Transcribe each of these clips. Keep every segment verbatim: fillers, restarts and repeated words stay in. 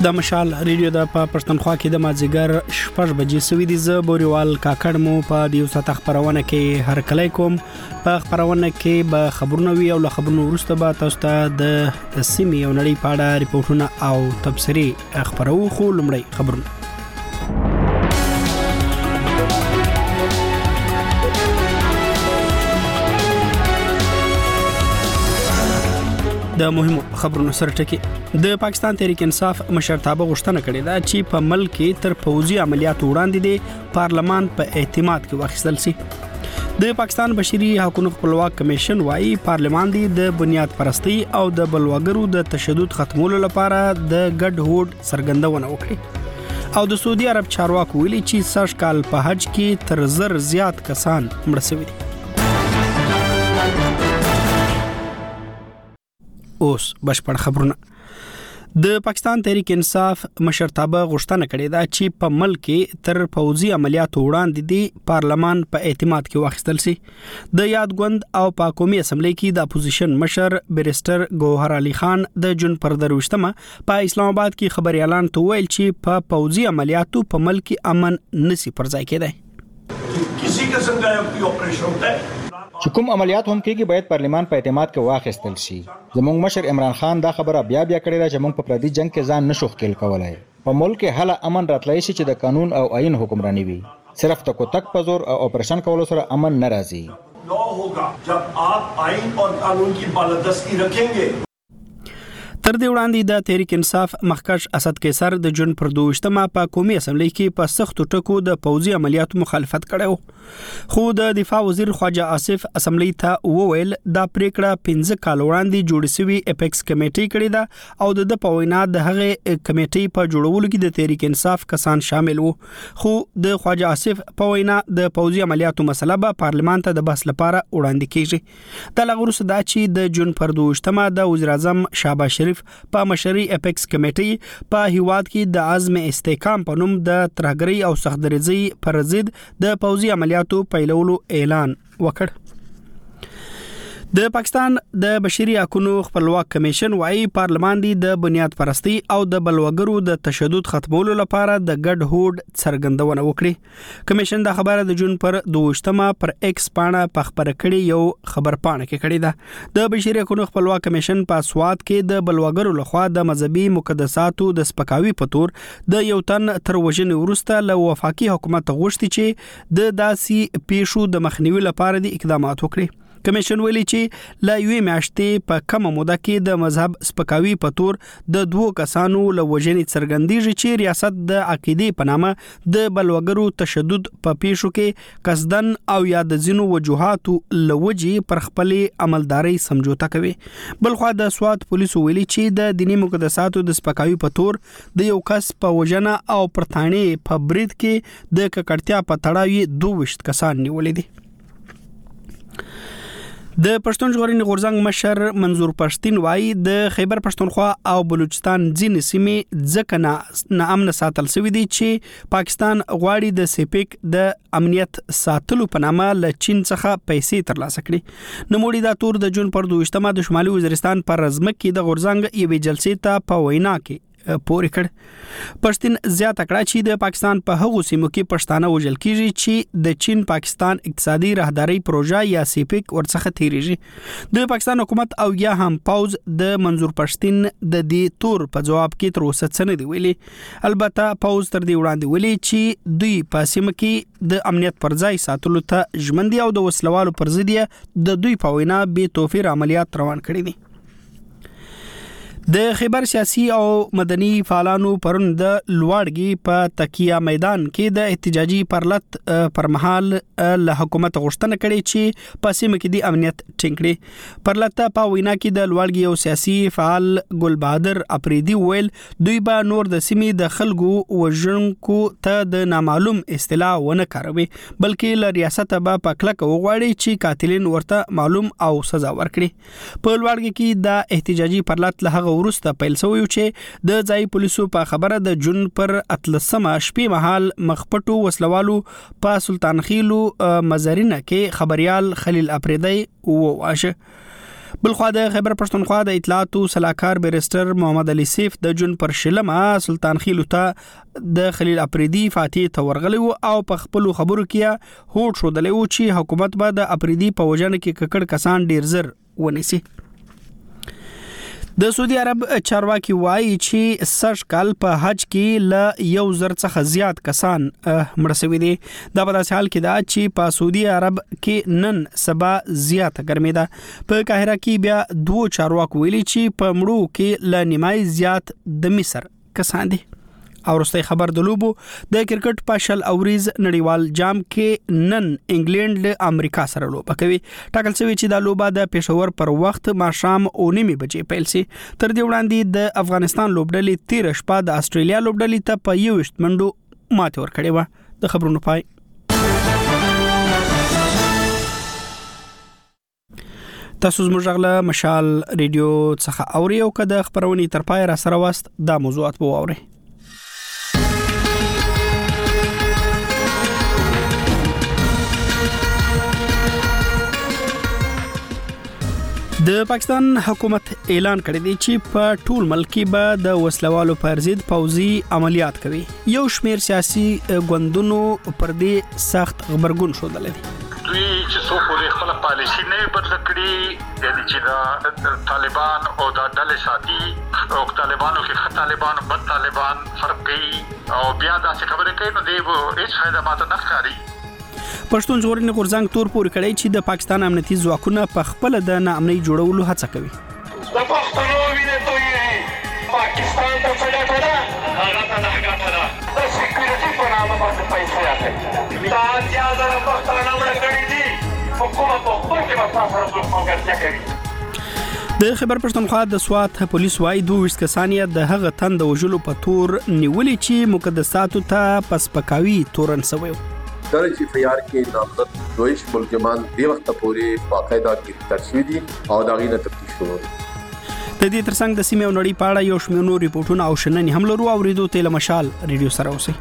د مشال ریډیو د په پښتونخوا کې د مازیګر شپږ بجې سوي دي. زه بوريوال کاکړ مو په دیو سات خبرونه کې هر کله کوم. په خبرونه کې به خبرونه وی او له خبرونو وروسته به تاسو ته د سیمې او نړۍ په اړه ریپورتونه او تبصري خبرو خو لمړی خبرونه. د مهمو خبرونو سره ټکی د پاکستان تحریک انصاف مشرتابه غوښتنه کړې ده چې په ملک کې تر پوځي عملیاتو وړاندې د پارلمان په اعتماد کې واخیستل شي. د پاکستان بشري حقوقو خپلواک کمیشن وايي پارلمان د بنیاد پرستی او د بلوغرو د تشدد ختمولو لپاره د ګډ هوډ څرګندونه وکړي. او د سعودي عرب چارواکو ویلي چې سږ کال په حج کې تر زر زیات کسان مړ شوي دي. اوس بشپړ خبرونه. د پاکستان تحریک انصاف مشرتابه غوښتنه کړې ده چې په ملک کې تر پوځي عملیاتو وړاندې د پارلمان په اعتماد کې واخیستل شي. د یاد غوند او په قومي اسمبلی کې د اپوزیشن مشر بیرسټر ګوهر علي خان د جون پر دروشتمه په اسلام آباد کې خبري اعلان ته ویل چې په پوځي عملیاتو په ملک کې امن نسی پر ځای کېدای. کسی قسم کا کوئی اپریشن ہوتا ہے چې کوم عملیات هم کېږي باید پارلمان په اعتماد کې واخیستل شي. زموږ مشر عمران خان دا خبره بیا بیا کړې ده چې موږ په پردي جنگ کې ځان نشو ښکېل کولای. په ملک کې هله امن راتلای شي چې د قانون او آئین حکمرانی وي. صرف تک تک په زور او اپریشن کولو سره امن نه راځي. لا ہوگا جب آپ آئین اور قانون کی بالادستی رکھیں گے. تر دې وړاندې د تحریک انصاف مخکښ اسد قیصر د جون پر دوشتمه په قومي اسمبلی کې په سختو ټکو د پوځي عملیاتو مخالفت کړو. خو د دفاع وزیر خواجه آصف اسمبلی ته وویل دا پریکړه پنځه کال وړاندې جوړ شوی اپیکس کمیټي کړې ده او د پوینا د هغه کمیټي په جوړولو کې د تحریک انصاف کسان شامل وو. خو د خواجه آصف پوینا د پوځي عملیاتو مسله به پارلمان ته د بحث لپاره وړاندې کیږي. د لغورس دا چې د جون پر دوشتمه د وزیر اعظم شهباز شریف په مشري اپیکس کمیټي په هیواد کې د عزم استحکام په نوم د ترهګرۍ او سختدریزۍ پر ضد د پوځي عملیاتو پیلولو اعلان وکړ. د پاکستان د بشري حقوقو خپلواک کمیشن وايي پارلمان دی د بنیاد پرستی او د بلوغرو د تشدد ختمولو لپاره د ګډ هوډ څرګندونه وکړي. کمیشن دا خبره د جون پر دوشتمه پر ایکس پاڼه په خبره کړي یو خبر پاڼه کې کړي ده. د بشري حقوقو خپلواک کمیشن په سواد کې د بلوغرو لخوا د مذهبي مقدساتو د سپکاوي په تور د یو تن تر وژنې وروسته له وفاقي حکومت غوښتي چې د داسي پیښو د مخنیوي لپاره د اقدامات وکړي. کمیشن ویلي چې لا یوې میاشتې په کمه موده کې د مذهب سپکاوي په تور د دوو کسانو له وژنې څرګندېږي چې ریاست د عقیدې په نامه د بلوغرو تشدد په پیښو کې قصدن او یا د ځینو وجوهاتو له وجې پر خپلې عملدارۍ سمجوته کوي. بلخوا د سواد پولیسو ویلي چې د دیني مقدساتو د سپکاوي په تور د یو کس په وژنه او پرتاڼې په برید کې د ککړتیا په تړاو دوه ویشت کسان نیولې دي. د پښتون ژغورنې غورځنګ مشر منظور پښتين وايي د خیبر پښتونخوا او بلوچستان ځینې سیمې ځکه نه امن ساتل شوی دي چې پاکستان غواړي د سپیک د امنیت ساتلو په نامه له چین څخه پیسې ترلاسه کړي. نوموړي دا تور د جون پر دوشتمه د شمالي وزیرستان پر رزمک کې د غورځنګ یوې جلسې ته په وینا کې پورې کړ. پښتين زیاته کړه چې د پاکستان په هغو سیمو کې پښتانه وژل کیږي چې د چین پاکستان اقتصادي راهداري پروژه یا سیپیک ورڅخه تیریږي. د پاکستان حکومت او یا هم پاوز د منظور پښتين د دې تور په جواب کې تر اوسه څه نه دی ویلي. البته پاوز تر دې وړاندې ویلي چې دوی په سیمه کې د امنیت پر ځای ساتلو ته ژمن دي او د وسلوالو پر ضد د دوی په وینا بې توفیر عملیات روان کړي دي. د خیبر سیاسي او مدني فعالانو پرون د لوړګي په تکیه میدان کې د احتجاجي پرلط پر مهال له حکومت غوښتنه کړې چې په سیمه کې د امنیت ټینګ کړي. پرلط په وینا کې د لوړګي او سیاسي فعال ګل بهادر اپریدي ویل دوی به نور د سیمې د خلکو وژونکو ته د نامعلوم اصطلاح ونه کاروي بلکې له ریاست به په کلکه وغواړي چې قاتلین ورته معلوم او سزا ورکړي. په لوړګي کې د احتجاجي پرلط له وروسته پیل شوی چې د ځای پولیسو په خبره د جون پر اتلسمه شپې مهال مخپټو وسلوالو په سلطان خیلو مزارینه کې خبريال خلیل اپریدی وواشه. بلخوا د خیبر پښتونخوا د اطلاعاتو صلاحکار بیرسټر محمد علي سیف د جون پر شلمه سلطان خیلو ته د خلیل اپریدي فاتح تورغلی او په خپل خبرو کې هوټ شو دلې و چې حکومت به د اپریدي په وجنه کې ککړ کسان ډیر زر ونیسي. د سعودي عرب چارواکي وایي چې سږ کال په حج کې ل یو زر څخه زیات کسان مړ شوي دي. دا په داسې حال کې ده چې په سعودي عرب کې نن سبا زیاته ګرمي ده. په قاهره کې بیا دوه چارواکو ویلي چې په مړو کې ل نیمای زیات د مصر کسان دي. او وروستي خبر د لوبو د کرکټ په شل اوریز نړیوال جام کې نن انګلند له امریکا سره لوبه کوي. ټاکل شوی چې دا لوبه د پېښور پر وخت ماښام او نیمه بجې پیل شي. تر دې وړاندې د افغانستان لوبډلې تیر شپه د استرالیا لوبډلې ته په یو وشت منډو ماته ور کړې و. د خبرونو پای. تاسو زموږ غلا مشال ریډیو څخه اوري او کده خبرونه تر پای را سره واست د موضوعات په اوري. د پاکستان حکومت اعلان کړی دی چې په ټول ملک به د وسلوالو پر ضد پوځي عملیات کوي. یو شمیر سیاسي ګوندونو پر دې سخت خبرګون شول دي. دوی چې څو پورې خپل پالیسی نه بدل کړي، یعنی چې دا طالبان او د ډلې ساتي او طالبانو کې طالبان بد طالبان فرق کوي او بیا دا څه خبره کوي نو دی وو هیڅ فائدہ ماته نه ښکاري. پښتون ژغورنې غورځنګ تور پورې کړی چې د پاکستان امنیتي ځواکونه په خپل د ناامنۍ جوړولو هڅه کوي. د پښتنو وینې تویې پاکستان ته څنګه کړه هغه ته نه غاټه د سکیورټي په نامه باندې پیسې اخلي. دا چې دا پښتانه مړ کړی دي حکومت په خپل کې په تاسو سره کومګرځي کوي. د خیبر پښتونخوا د سوات پولیس وايي دوه ویشت کسان د هغه تند وژلو په تور نیولې چې مقدساتو ته پسپکاوي تورن سوی. درج اف.آر کې نامزد دویش ملزمان دی وخت پورې باقاعده گرفتار شوي دي او دا غینه تفتیش شروع دي. د دې ترڅنګ د سیمې او نړۍ په اړه یو شمېر نور ریپورتونه او شننې هم لرو. اوریدو ته مشال ریډیو سره اوسئ.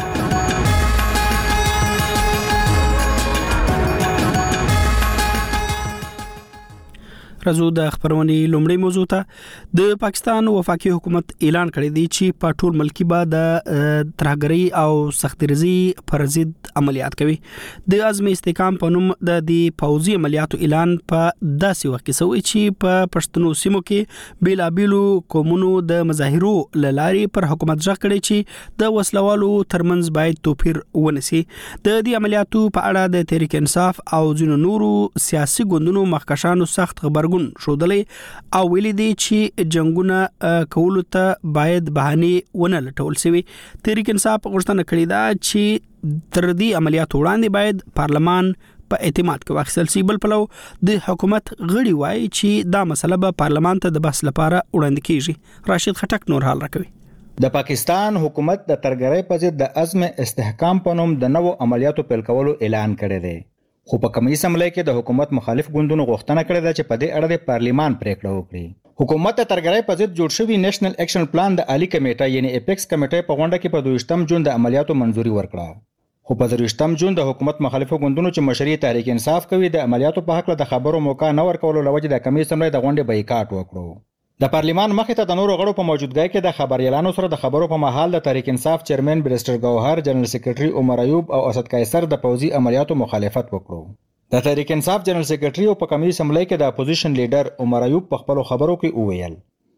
راځو د خبرونې لومړی موضوع ته. د پاکستان وفاقي حکومت اعلان کړی دی چې په ټول ملک به د ترهګرۍ او سختګریزي پر ضد عملیات کوي. د عزم استحکام په نوم د دې پوځي عملیاتو اعلان په داسې وخت کې شوی چې په پښتنو سیمو کې بیلابیلو قومونو د مظاهرو لارې پر حکومت ځخ کړی چې د وسلوالو ترمنځ باید توپیر ونیسي. د دې عملیاتو په اړه د تحریک انصاف او ځینو نورو سیاسي ګوندونو مخکښانو سخت خبر شودلې او ویلي دي چې جنگونه کولو ته باید بهانه ونه لټول شي. تحریک انصاف غوښتنه کړې ده چې تر دې عملیات وړاندې باید پارلمان په اعتماد کې واخیستل شي. بل پلو د حکومت غړي وایي چې دا مسله به پارلمان ته د بحث لپاره وړاندې کیږي. راشد خټک نور حال راکوي. د پاکستان حکومت د ترګرۍ په ضد د عزم استحکام په نوم د نوو عملیاتو پیل کولو اعلان کړی دی. خو په کمیټې سملای کې د حکومت مخالف ګوندونو غوښتنه کړې ده چې په دې اړه د پارلیمان پریکړه وکړي. حکومت د ترګرۍ په ضد جوړ شوی نېشنل اکشن پلان د عالی کمیټه یعنی اپیکس کمیټې په غونډه کې په دویشتم جون د عملیاتو منځوري ورکړه. خو په دویشتم جون د حکومت مخالفو ګوندونو چې مشري تحریک انصاف کوي د عملیاتو په حق له خبرو موقع نه ورکولو لوجه د کمیټې سملای د غونډې بایکاټ وکړو. د پارلیمان مخې ته د نورو غړو په موجودګۍ کې د خبريالانو سره د خبرو په محل د تحریک انصاف چیرمن بیرسټر گوهر، جنرال سیکریټري عمر ایوب او اسد قیصر د پوځي عملیاتو مخالفت وکړو. د تحریک انصاف جنرال سیکریټري او په کمیټې سملای کې د اپوزیشن لیډر عمر ایوب په خپل خبرو کې وویل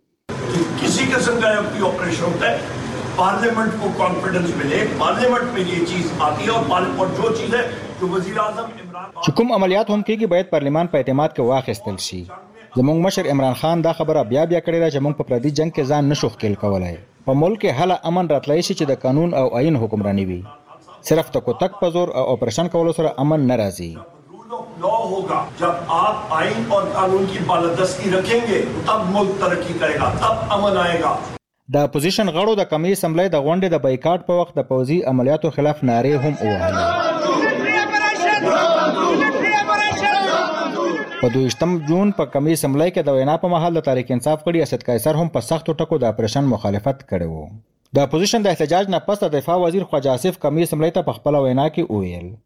किसी किस्म का कोई ऑपरेशन होता है पार्लियामेंट को कॉन्फिडेंस मिले, पार्लियामेंट में ये चीज आती है और और जो चीज है जो वजीर आजम इमरान چې کوم عملیات هم کېږي باید پارلیمان په اعتماد کې واخیستل شي. زموږ مشر عمران خان دا خبره بیا بیا کړې ده چې موږ په پردي جنگ کې ځان نشو ښکېل کولای. په ملک کې هله امن راتلای شي چې د قانون او آئین حکمرانی وي. صرف تک تک په زور او اپریشن کولو سره امن نه راځي. लॉ होगा जब आप आइन और कानून की बालादस्ती रखेंगे तब मुल्क तरक्की करेगा, तब अमन आएगा. د اپوزیشن غړو د کمیټې سملای د غونډې د بایکاټ په وخت د پوځي عملیاتو خلاف نارې هم ووهلې. په دویشتم جون په کمیټې سملای کې د وینا په مهال د تحریک انصاف غړي اسد قیصر هم په سختو ټکو د اپریشن مخالفت کړی و. د اپوزیشن د احتجاج نه پس د دفاع وزیر خواجه آصف کمیټې سملای ته په خپل وینا کې وویل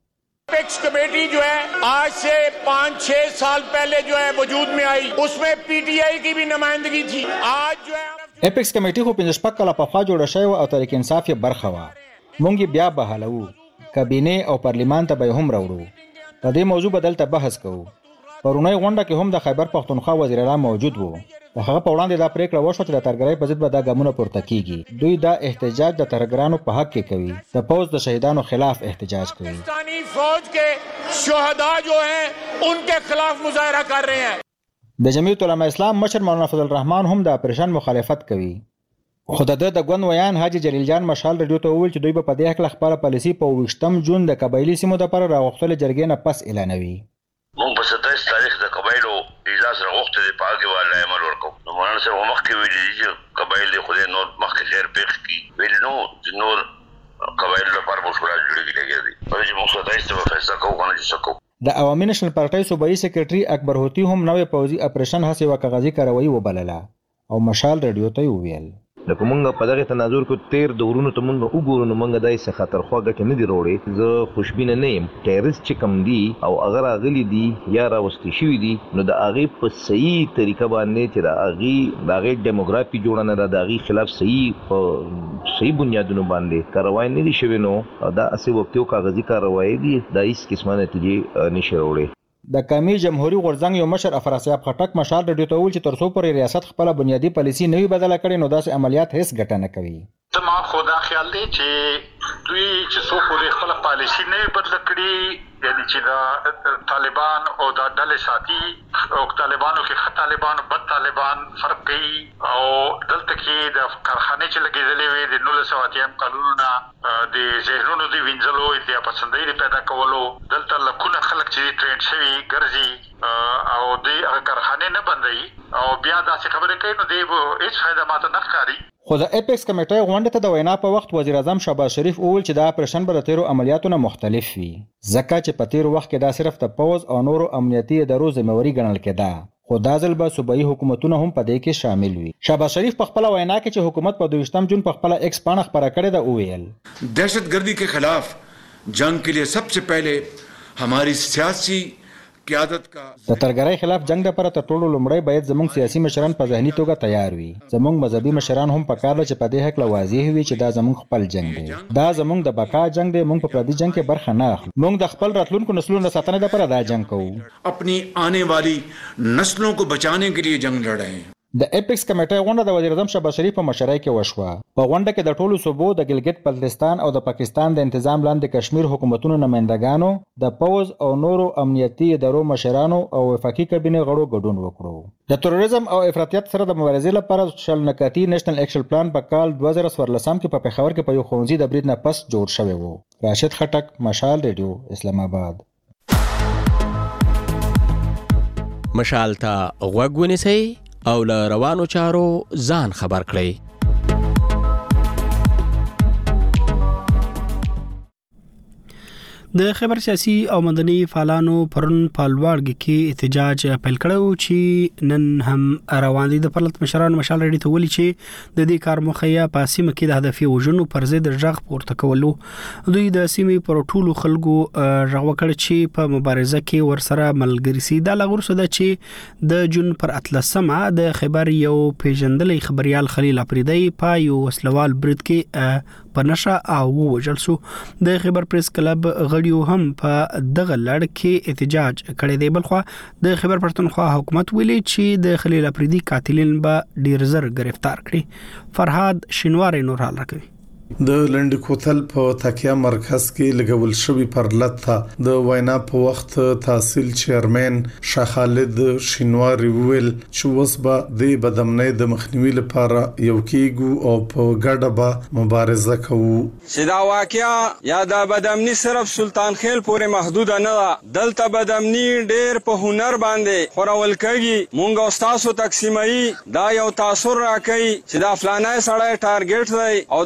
एपेक्स कमेटी जो है आज से पाँच छह साल पहले जो है वजूद में आई, उसमें पीटीआई की भी नुमाइंदगी थी। आज जो है اپیکس کمیټي خو پنځه شپږ کاله پخوا جوړه شوې او تحریک انصاف یې برخه وه. موږ یې بیا بحالوو، کابینې او پارلیمان ته به یې هم راوړو. په دې موضوع به دلته بحث کوو. پرونۍ غونډه کې هم د خیبر پښتونخوا وزیر اعلی موجود و. د هغه په وړاندې دا پریکړه وشوه چې د ترهګرۍ په ضد به دا ګامونه پورته کیږي. دوی دا احتجاج د ترهګرانو په حق کې کوي، د پوځ د شهیدانو خلاف احتجاج کوي. پاکستانی فوج کے شہداء جو ہیں ان کے خلاف مظاہرہ کر رہے ہیں. د جمعیت علماء اسلام مشر مولانا فضل الرحمن هم د اپریشن مخالفت کوي. خو د د ګوند ویان حاجی جلیل جان مشال رادیو ته وویل چې دوی به په دې حق خپله پالیسي په اوویشتم جون د قبایلي سیمو دپاره راغوښتلې جرګې نه پس اعلانوي. موږ په ستایس تاریخ د قبایلو اجلاس راغوښتی دی، په هغه کې والله عمل وکړو. نو مولانا صاحب مخکې ویلي دي چې قبایل د خدای نور مخکې خیر پېښ کړي، ویلي نو چې نور قبایلو لپاره مشکلات جوړېږي لګیا دي. نو چې موږ ستایس ته به فیصله کوو که نه چې څه کوو. د عوامي نشنل پارټۍ صوبایي سیکرټري اکبر هوتي هم نوې پوځي اپریشن هسې یوه کاغذي کاروایي وبلله او مشال رادیو ته یې وویل لکه مونږ په دغه تناظر کې تیر د ورونو ته مونږ وګورو نو مونږ دای څه خطر خو ګټه نه دی وروړي. زه خوشبینه نه یم. ټیرریست چې کم دي او هغه راغلي دي یا راوستي شوي دي نو د هغې په صحیح طریقه باندې چې د هغې د هغې ډیموګرافي جوړه نه ده، د هغې خلاف صحیح په صحیح بنیادونو باندې کاروایي نه دي شوې، نو دا هسې وقتي او کاغذي کاروایي دي، دا هېڅ قسمه نتیجې نشي راوړی. د قومي جمهوري غورځنګ یو مشر افراسیاب خټک مشال رادیو ته وویل چې تر څو پورې ریاست خپله بنیادي پالیسي نه وي بدله کړې نو داسې عملیات هېڅ ګټه نه کوي. زما خو دا خیال دی چې دوی چې څو پورې خپله پالیسي نه وي بدله کړي، یعنې چې دا طالبان او دا ډلې ساتي او طالبانو کې ښه طالبان او بد طالبان فرق کوي. او دلته کې د کارخانې چې لګېدلې وې د نولس سوه اتیم کلونو نه د ذهنونو د وینځلو، اتیا پسندۍ د پیدا کولو، دلته لکونه خلک چې ټرینډ شوي ګرځي او دوی هغه کارخانې نه بندوي او بیا داسې خبرې کوي، نو دی به هېڅ فایده ماته نه ښکاري. خو د اپیکس کمیټۍ غونډې ته د وینا په وخت وزیر اعظم شهباز شریف وویل چې دا اپریشن به د تیرو عملیاتو نه مختلف وي، ځکه چې په تیر وخت کې دا صرف د پوځ او نورو امنیتي ادارو ذمهواري ګڼل کېده، خو دا ځل به صوبایي حکومتونه هم په دې کې شامل وي. شهباز شریف په خپله وینا کې چې حکومت په دویشتم جون په خپله ایکس پاڼه خپره کړې ده وویل دہشت گردی کے خلاف جنگ کے لیے سب سے پہلے ہماری سیاسی قیادت کا د ترهګرۍ خلاف جنگ لپاره تر ټولو لومړی باید زموږ سیاسي مشران په ذهني توګه تیار وي. زموږ مذهبي مشران هم پکار ده چې په دې هکله واضح وي چې دا زموږ خپل جنگ دی، دا زموږ د بقا جنگ دی. موږ په پردي جنگ کې برخه نه اخلو. موږ د خپل راتلونکو نسلونو د ساتنې لپاره دا جنگ کوو. اپنی آنے والی نسلوں کو بچانے کے لیے جنگ لڑ رہے ہیں. د اپیکس کمیټۍ غونډه د وزیر اعظم شهباز شریف په مشرۍ کې وشوه. په غونډه کې د ټولو صوبو د ګلګت بلتستان او د پاکستان د انتظام لاندې کشمیر حکومتونو نمایندګانو، د پوځ او نورو امنیتي ادارو مشرانو او وفاقي کابینې غړو ګډون وکړو. د تروریزم او افراطیت سره د مبارزې لپاره شل نکاتي نېشنل ایکشن پلان په کال دوه زره څوارلسم کې په پېښور کې په یو ښوونځي د برید نه پس جوړ شوی و. راشد خټک، مشال ریډیو، اسلام آباد. مشال ته غوږ ونیسئ او له روانو چارو ځان خبر کړئ. د خبر سیاسي او مدني فعالانو پرون په لوړګي کې احتجاج پیل کړو چې نن هم روان دي. د پرلط مشرانو مشال رډي ته ولي چې د دې کار مخیا په سیمه کې د هدفي وژنو پر ضد ژغ پورته کولو. دوی د سیمې پر ټولو خلکو ژغ وکړ چې په مبارزه کې ورسره ملګری سي. دا لغور سده چې د جون پر اتلسمه د خبر یو پیژندلې خبريال خلیل افریدی په یو وسلوال برید کې په نشه او وژل شو. د خبر پریس کلب غړیو هم په دغه لړ کې احتجاج کړی دی. بلخوا د خبر پښتونخوا حکومت ویلي چې د خلیل افریدی قاتلین به ډیر زر گرفتار کړي. فرهاد شینواری نور حال راکوي. د لند کوتل په تکیا مرکز کې لګول شوی پرلط ته د وینا په وخت تحصیل چیرمن شاه خالد شینواری ویل چې وسبه د بدمنۍ د مخنیوي لپاره یو کېګو او په ګډه به مبارزه کوو. چې دا واقعیا یا د بدمنۍ صرف سلطان خیل پورې محدود نه ده، دلته بدمنۍ ډېر په هنر باندې خورول کېږي. مونږ او تاسو تقسیمي دا یو تاثر راکړي چې دا فلانه سړی ټارګټ دی او دا خلک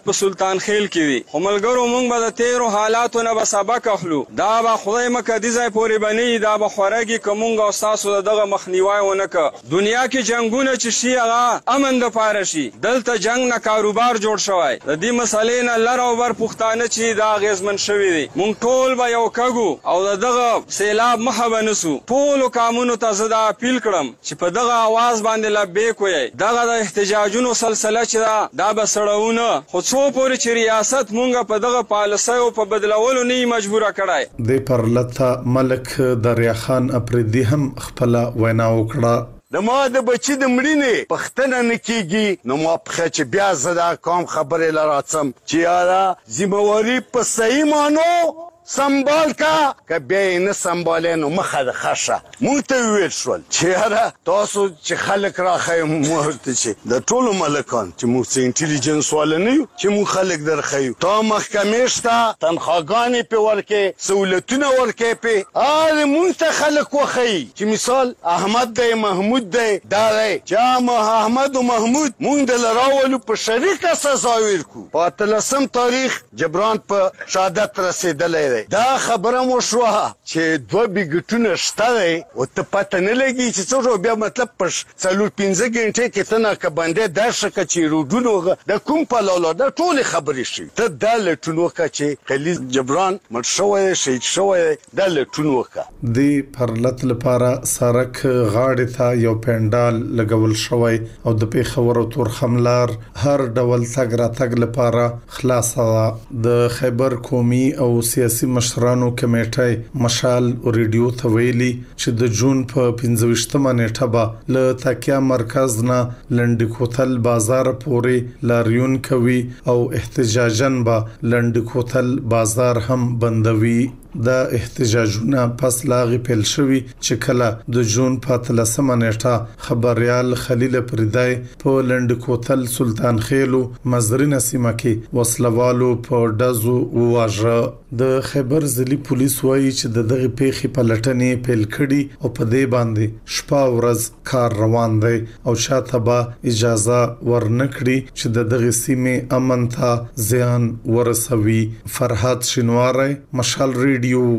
حکومت په سلطان خیل کې وي. خو ملګرو موږ به د تیرو حالاتو نه به سبق اخلو. دا به خدای مکه دې ځای پورې به نه وي، دا به خوارږي که موږ او ستاسو د دغه مخنیوی ونه که. دنیا کې جنګونه چې شي هغه امن دپاره شي، دلته جنګ نه کاروبار جوړ شوی. د دې مسلې نه لر او بر پښتانه چې دا اغېزمن شوي دي. موږ ټول به یو کږو او د دغه سیلاب مخه به نسو. ټولو قامونو ته زه دا اپیل کړم چې په دغه اواز باندې لبیک وایي. دغه د احتجاجونو سلسله چې دا دا به سړوونه، خو څو پورې چې ریاست مونږ په دغه پالیسیو په بدلولو نه مجبوره کړای. د پرلته ملک دریا خان اپریدي هم خپل وینا وکړه. د ما د بچی د مړینې پښتنه نه کیږي، نو ما پخه چې بیا زه دا کوم خبرې لراڅم چې یاره ذمہواری په صحیح مانو سنبال کا که بیا یې نه سنبالې نو مخه د خشه. مونږ ته وویل شول چې یاره تاسو چې خلک راښیو موږ ورته چې د ټولو ملکان چې موږ څه انټیلیجنس والا نه یو چې موږ خلک درښیو. تا محکمې شته، تنخواګانې پې ورکې، سهولتونه ورکې پې، هغه مونږ ته خلک وښیي چې مثال احمد دی محمود دی دا دی چې احمد و محمود مونږ دله راولو په شریکه سزا ورکو. په اتلسم تاریخ جبران په شهادت رسېدلی دی. دا خبره مو شوه چې دوه بګټونه شته دی او ته پته نه لګي چې څه شو. بیا مطلب په څلور پنځه ګنټې کې ته ناکبندۍ درشه که چې روډونو د کوم پلوله دا ټولې خبرې شي. ته دا لټون وکړه چې خلیل جبران مړ شوی دی، شهید شوی دی، دا لټون وکړه. د پرلت لپاره سرک غاړې ته یو پنډال لګول شوی او د پیښور او تورخملار هر ډول تګ راتګ لپاره خلاصه ده. د خیبر قومي او سیاسي مشرانو کمیټې مشال ریډیو ته ویلي چې د جون په پنځه ویشتمه نیټه به له تکیا مرکز نه لنډ کوتل بازار پورې لاریون کوي او احتجاجن به لنډ کوتل بازار هم بندوي. د احتجاجونه پس لاغي پیل شوی چې کله د جون په اتلسمه نیټه خبريال خلیل پردای په لنډ کوتل سلطان خیلو مزرینه سیمه کې وسلوالو په دزو وواژه. د خیبر ضلعي پولیس وایي چې د دغه پیښې په لټنې پیل کړي او په دې باندې شپه ورځ کار روان دی او شاته به اجازه ورنکړي چې د دغه سیمې امن ته زیان ورسوي. فرحات شینواری، مشال ریډیو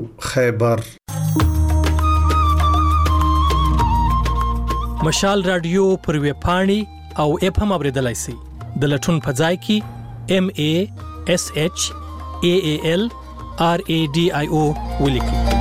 خیبر. مشال رادیو پر ویب پاڼې او اپ هم اوریدلای شئ. د لټون په ځای کې ام ا اس اچ ا ا ال ار ا ډي آی او ولیکئ.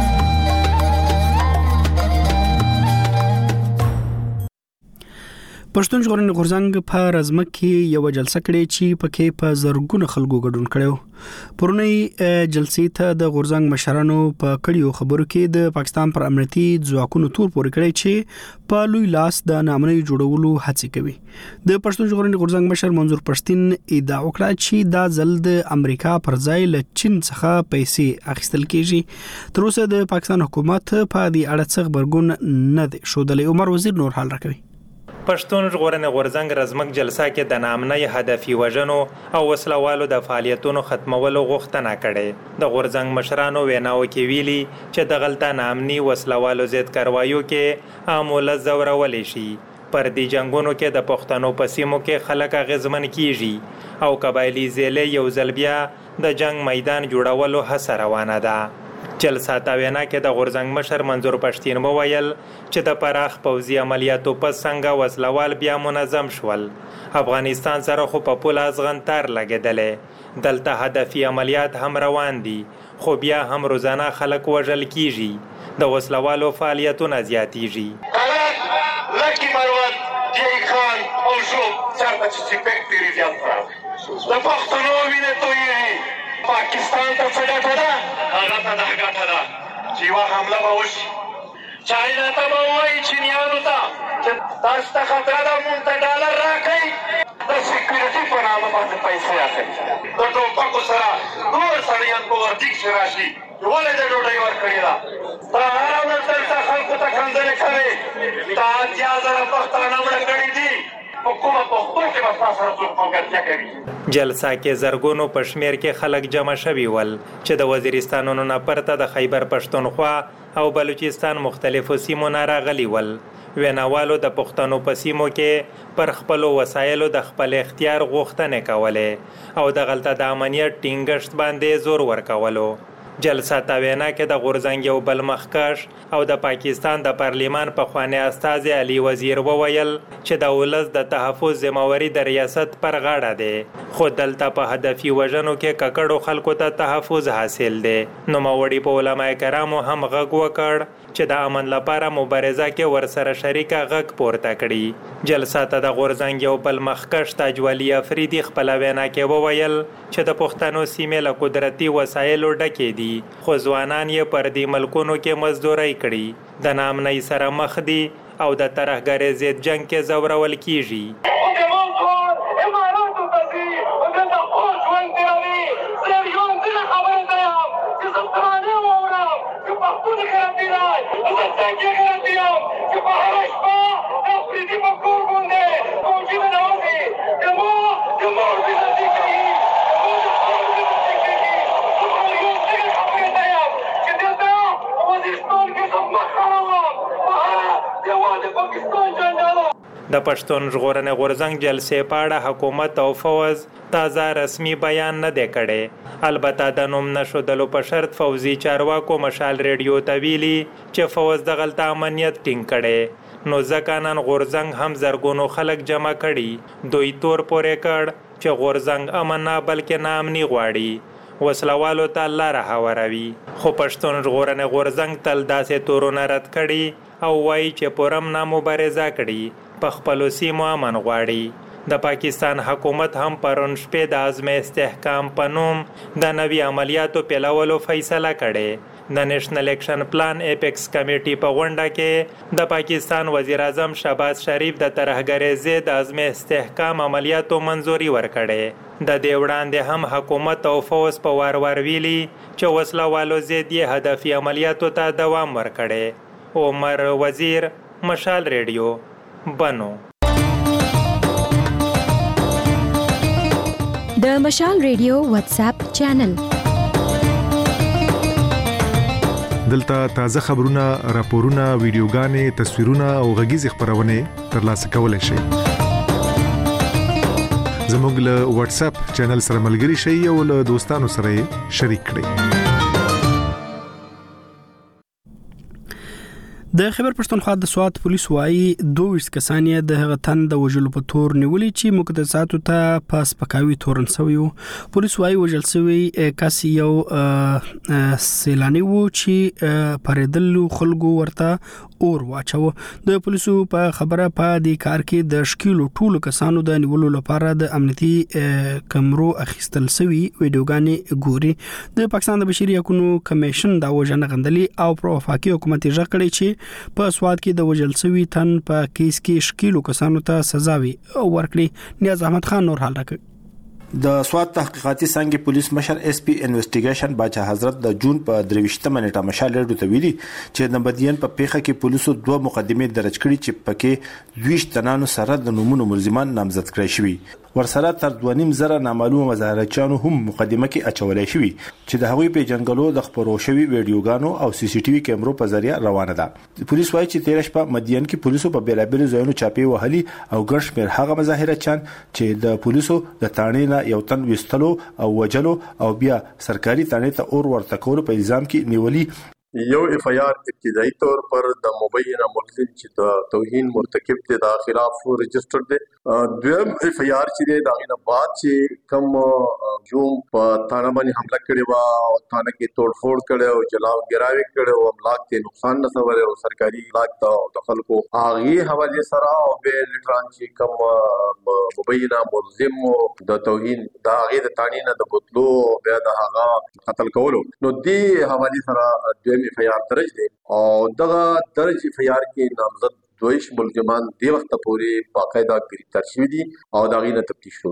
پښتون ژغورنې غورځنګ په رزمک کې یو جلسه کړې چې پکې په زرګونو خلکو ګډون کړو. پرونی جلسې ته د غورځنګ مشرانو په کړیو خبرو کې د پاکستان پر امنیتي ځواکونو تور پورې کړی چې په لوی لاس د نامنۍ جوړولو هڅه کوي. د پښتون ژغورنې غورځنګ مشر منظور پښتين ادعا وکړه چې دا ځل د امریکا پر ځای له چین څخه پیسې اخیستل کیږي. تر اوسه د پاکستان حکومت په دې اړه څه خبرګون نه دی ښودلی. عمر وزیر نور حال راکوي. پښتون ژغورنې غورځنګ رزمک جلسه کې د نامنۍ هدفي وژنو او وسلوالو د فعالیتونو ختمولو غوښتنه کړې. د غورځنګ مشرانو ویناو کې ویلي چې د غلطه نامني وسلوالو ضد کاروایو کې عامله زورولې شي. پر دې جنگونو کې د پښتنو په سیمو کې خلک اغیزمن کیږي او قبایلی ځېلې یو ځل بیا د جنگ میدان جوړولو هڅه روانه ده. جلسه تا وینا کې د غورځنګ مشر منظور پښتين وویل چې د پراخ پوځي عملیاتو په څنګه وسلوال بیا منظم شول. افغانستان سره خو په پوله ازغنتار لګیدلې، دلته هدفي عملیات هم روان دي، خو بیا هم روزانه خلک وژل کیږي، د وسلوالو فعالیتونه زیاتیږي. لکه مروت جی خان او شوب چرته چې فیکټری زیات کړه د پښتنو وینې تویې پاکستان ته څه ګټه ده؟ هغه ته دا ګټه ده چې یوه حمله به وشي. چاینا ته به ووایي چینیانو ته چې تاسو ته خطره ده، مونږ ته ډالر راکئ، د سیکیورټي په نامه باندې پیسې اخلي. د ټوپکو سره نور سړیان په ورتیک چې راشي ولې د ډوډۍ ورکړې ده؟ دا هره ورځ دلته خلکو ته کنځلې کوې. دا اتیا زره پښتانه مړه کړي دي، په کومه پښتو کې به ستا سره څوک ملګرتیا کوي؟ جلسه کې زرګونو په شمیر کې خلک جمع شوي ول چې د وزیرستانونو نه پرته د خیبر پښتونخوا او بلوچستان مختلفو سیمو نه راغلي ول. ویناوالو د پښتنو په سیمو کې پر خپل وسایلو د خپل اختیار غوښتنې کولې او د غلطه د امنیت ټینګښت باندې زور ورکولو. جلسه تا وینا کې د غورزنګ یو بل مخکش او د پاکستان د پارلیمان پخوانی استازي علي وزیر وویل چې د ولس د تحفظ ذمہواری د ریاست پر غاړه ده، خو دلته په هدفي وژنو کې ککړو خلکو ته تحفظ حاصل ده. نو موري په علماء کرامو هم غږ وکړ چې د امن لپاره مبارزه کې ورسره شریکه غږ پورته کړي. جلسه ته د غورزنګ یو بل مخکش تاجوالي افریدي خپل وینا کې وویل چې د پښتنو سیمې له قدرتي وسایلو ډکې دي، خو ځوانان یې پر دې ملکونو کې مزدوري کړي، د نامنۍ سره مخ دي او د ترهګرۍ ضد جنگ کې ځورول کیږي. د پښتون ژغورنې غورځنګ جلسې په اړه حکومت او فوز تازه رسمي بیان نه دی کړی. البته د نوم نشودلو په شرط فوزي چارواکو مشال ریډیو ته ویلي چې فوز د غلطه امنیت ټینګ کړي، نو ځکه نن غورځنګ هم زرګونو خلک جمع کړي. دوی تور پورې کړ چې غورځنګ امن نه بلکې ناامني غواړي، وسلوالو ته لاره هواروي. خو پښتون ژغورنې غورځنګ تل داسې تورونه رد کړي او وایي چې پرم نه مبارزه کړي، په خپلو سیمو امن غواړي. د پاکستان حکومت هم پرون شپې د عزم استحکام په نوم د نوي عملیاتو پیلولو فیصله کړې. د نېشنل اکشن پلان اپیکس کمیټي په غونډه کې د پاکستان وزیر اعظم شهباز شریف د ترهګرۍ ضد عزم استحکام عملیاتو منظوري ورکړې. د دې وړاندې هم حکومت او فوز په وار وار ویلي چې وسله والو ضد یې هدفي عملیاتو ته دوام ورکړي. عمر وزیر، مشال ریډیو، بنو. د مشال ریډیو واتس اپ چینل دلته تازه خبرونه، راپورونه، ویډیوګانې، تصویرونه او غږیز خبرونه ترلاسه کولای شئ. زموږ له واتس اپ چینل سره ملګري شئ او له دوستانو سره شریک کړئ. د خیبر پښتونخوا د سوات پولیس وايي دوه کسان یې د هغه تن د وژلو په تور نیولې چې مقدساتو ته پاس پکاوي تورن سوی وو. پولیس وايي وژل سوی کس یو سیلانی وو چې پردلو خلکو ورته اور واچو. د پولیسو په خبره په دې کار کې د شکیلو ټولو کسانو د نیولو لپاره د امنیتي کمرو اخیستل سوی ویډیوګانې ګوري. د پاکستان د بشري حقوقو کمیشن دا وژنه غندلي او پر وفاقي حکومت یې ځکړي چې په سواد کې د وژل سوي تن په کیس کې شکیلو کسانو ته سزاوي ورکړي. نیاز احمد خان نور حال راکړي. د سواد تحقیقاتي څنګه پولیس مشر اس پی انویسټیګیشن باچا حضرت د جون په درويشتمه نیټه مشال ریډیو ته ویلي چې د بدین په پیخه کې پولیسو دوه مقدمې درج کړي چې پکې دویش تنانو سره د نومونو ملزمان نامزد کړي شوی. ورسره تر دوه نیم زره نامعلومه مظاهرچیانو هم مقدمه کې اچولای شوی چې د هغوی په جنگلو د خبرو شوی ویډیوګانو او سی سی ټي وي کیمرو په ذریعہ روانه ده. پولیس وايي چې تیر شپه مدین کې پولیسو په بیلابل ځایونو چاپی وهلي او ګرځ مېر هغه مظاهرچیان چې د پولیسو د تانې نه یو تن وستلو او وجلو او بیا سرکاري تانې ته اور ورته کول په الزام کې نیولي. یو اف آی آر ابتدایي طور پر د مبینه ملزم چې د توهین مرتکب دی د خلاف رجسٹر دی. دویم اف آی آر چې دا غینه بعد چې کوم جوم په تانه باندې حمله کړې و او تانه کې توڑ-پھوڑ کړي او جلاو ګراوي کړي او املاک ته نقصان نسوي او سرکاري املاک ته د خلکو هغه حواله سره او به لټران چې کوم مبینه ملزم د توهین د هغه د تانی نه د بوتلو بیا د هغه قتل کولو نو دی حواله سره دویم اف آی آر درج دی او دغه درج اف آی آر کې نامزد دویش ملزمان دی وخت پورې باقاعده گرفتار شوي دي او دا غینه تفتیش شروع دي.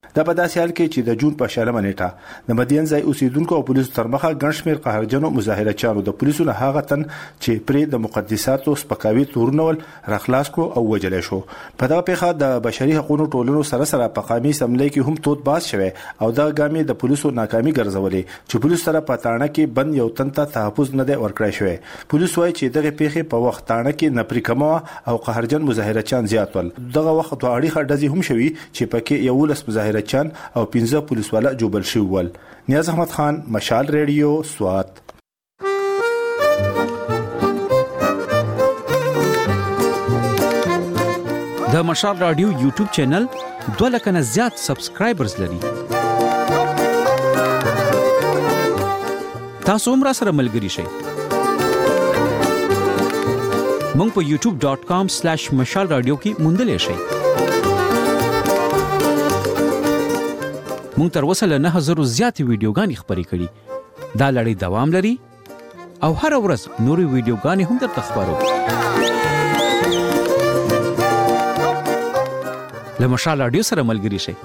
دا په داسې حال کې چې د جون په شلمه نیټه د مدین ځای اوسیدونکو او پولیسو تر مخه ګڼ شمېر قهرجنو مظاهرهچیانو د پولیسو نه هغه تن چې پرې د مقدساتو سپکاوي تورونه ول راخلاص کړو او وجل شو. په دغه پیښه د بشري حقوقو ټولنو سره سره په قومي اسمبلی کې هم تود باز شوه او دا ګامې د پولیسو ناکامي ګرځولې چې پولیس سره په تاڼه کې بند یو تن ته تحفظ نه دی ورکړی شوی. پولیس وايي چې دغه پیښه په وخت تاڼه کې نپریکما او قهرجن مظاهرهچیان زیات ول. دغه وخت دوه اړیخه ډزې هم شوي چې پکې یو لس مظاهرهچیان او پنځه پولیس والا جوبل شوي ول. نیاز احمد خان، مشال ریډیو، سوات. د مشال رادیو یوټیوب چینل دوه لک نه زیات سبسکرایبرز لري. تاسو هم را سره ملګري شئ. مونږ په یوټیوب ډاٹ کام سلیش مشال رادیو کې موندلی شئ. مونږ تر اوسه له نه زره زیاتې ویډیوګانې خپرې کړي. دا لړۍ دوام لري او هر ورځ نورې ویډیوګانې هم درته خپرو. له مشال رادیو سره ملګري شئ.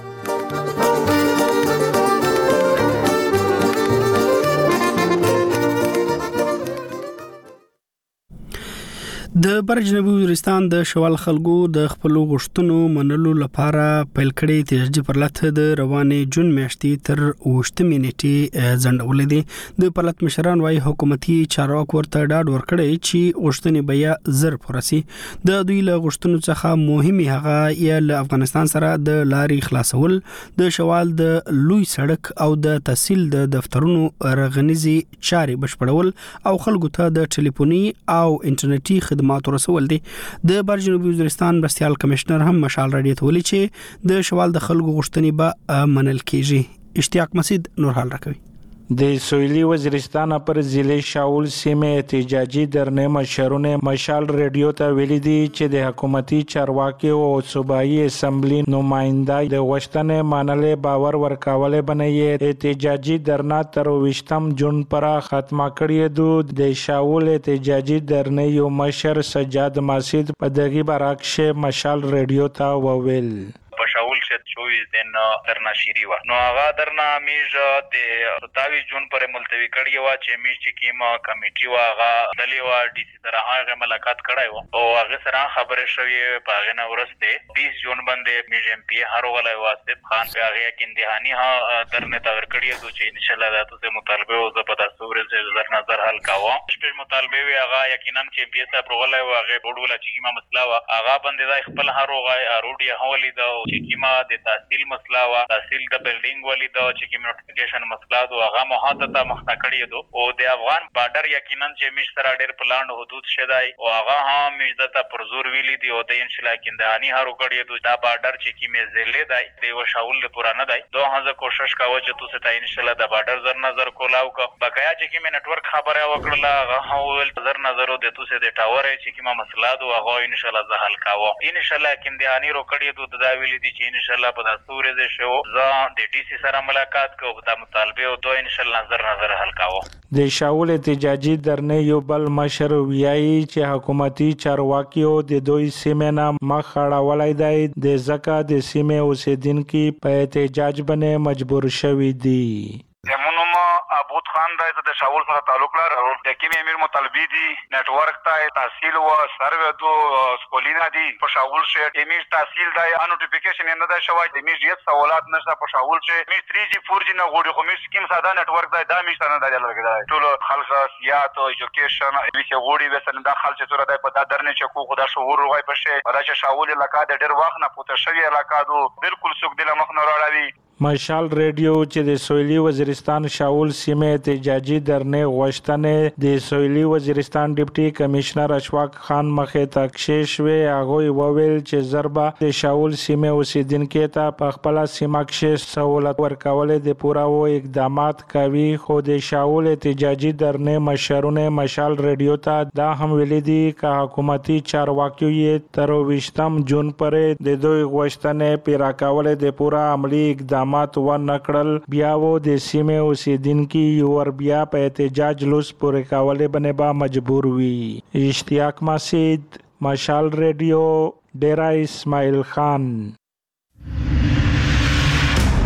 د برجنوي وزیرستان د شوال خلکو د خپل غوښتنو منلو لپاره پیل کړي تیزجی پرلط د روانې جون میاشتې تر وشتمې نیټې ځنډولې دي. د پرلط مشران وايي حکومتي چارواکو ورته ډاډ ورکړی چې غوښتنې به یې زر پوره سي. د دوی له غوښتنو څخه مهمه هغه یې له افغانستان سره د لارې خلاصول، د شوال د لوی سړک او د تحصیل د دفترونو رغنیزي چاري بشپړول او خلکو ته د ټلیفوني او انټرنیټي خدمات رسول دي. د برجنوي وزیرستان مرستيال کمشنر هم مشال رادیو ته ویلي چې د شوال د خلکو غوښتنې به منل کیږي. اشتیاق مسعود نور حال راکوي. د سویلی وزیرستان پر ضلع شاول سیمه احتجاجي درنه مشرونه مشال ریډیو ته ویلي دي چې د حکومتي چارواکي او صوبایي اسمبلی نماینده د غوښتنې منلې باور ورکولې بنې احتجاجي درنه تر وشتم جون پر ختمه کړې دو. د شاول احتجاجي درنه یو مشر سجاد مسعود په دغه برعکس مشال ریډیو ته وویل شاول شد شوی دین درنا شری و نو هغه درنا میج د ستاوي جون پر ملتوي کړی و چې میج چې کیما کمیټي و هغه دلی و ډي سي سره هغه ملاقات کړای و او هغه سره خبره شوی په هغه نه ورسته بیس جون باندې میج ام پی هر ولا واسف خان په هغه کې اندهانی ها درنه تور کړی و چې ان شاء الله تاسو مطالبه او د پتا سورې چې در نظر حل کاوه شپږ مطالبه وی هغه یقینا چې پی اس اپ ولا و هغه بډوله چې کیما مسله و هغه باندې خپل هر وغه اروډي حواله د کیما د تحصیل مسله وا تحصیل د بلډینګ ولی د چې کیما نوټیفیکیشن مسله دو هغه محاطه مخته کړی دو او د افغان بارډر یقینا چې مش سره ډېر پلان حدود شدای او هغه هم مجدته پر زور ویلی دی او د ان شاء الله کیندانی هرو کړی دو دا بارډر چې کیمه زلې دی د وشاول له پرانه دی دوه هزار کوشش کاوه چې تاسو ته ان شاء الله د بارډر زر نظر کولاو کا بقایا چې کیمه نتورک خبره وکړه هغه هول زر نظر د تاسو د ټاور چې کیما مسله دو هغه ان شاء الله زه حل کاوه ان شاء الله کیندانی رو کړی دو دا ویلی دی چې ان شاء الله په دستور دې شو زه د ډي سي سره ملاقات کوم د مطالبه او دوه ان شاء الله نظر نظر حل کاوه. د شاول احتجاجي درنه یو بل مشر ویایي چې حکومتي چارواکي او د دوی سیمه نه مخ اړولای دی د زکه د سیمه اوسیدونکو په احتجاج باندې مجبور شوی دي. زمونږ ابوت خان دای د شاول سره تعلق لري د کیمې امیر مطالبه دي نتورک ته تحصیل او سروې دو سکولینا دي په شاول شه امیر تحصیل دای نوټیفیکیشن نه ده شوی د امیر یت سوالات نشه په شاول شه می تھری جی فور جی نه غوډي خو می سکیم ساده نتورک دای د می سره نه لګیدای ټول خلک سیاحت او ایجوکیشن ویسه غوډي وسنه د خلک سره دای په درنه چکو خدا شعور وای پشه راشه شاول علاقہ د ډیر وخت نه پوته شوی علاقہ دو بالکل سوق دله مخ نه راړوي. مشال ریډیو چې د سویلی وزیرستان شاول سیمه احتجاجي درنه غوښتنې د سویلی وزیرستان ډیپټي کمشنر اشفاق خان مخه تکشیش وی هغه وویل چې ضربه د شاول سیمه اوسیدونکو ته په خپل سیمه کې سہولت ورکول د پورا و اقدامات کوي خو د شاول احتجاجي درنه مشرونه مشال ریډیو ته دا هم ویلي دي چې حکومتي چارواکي یې تر وشتم جون پرې د دوی غوښتنې پیرا کول د پورا عملی اقدامات مات و نکړل بیا و د سیمه اوسیدونکو ور بیا په احتجاج لوس پورې کاوله باندې با مجبور وي. اشتیاق مسعود مشال ریډیو ډیرا اسماعیل خان.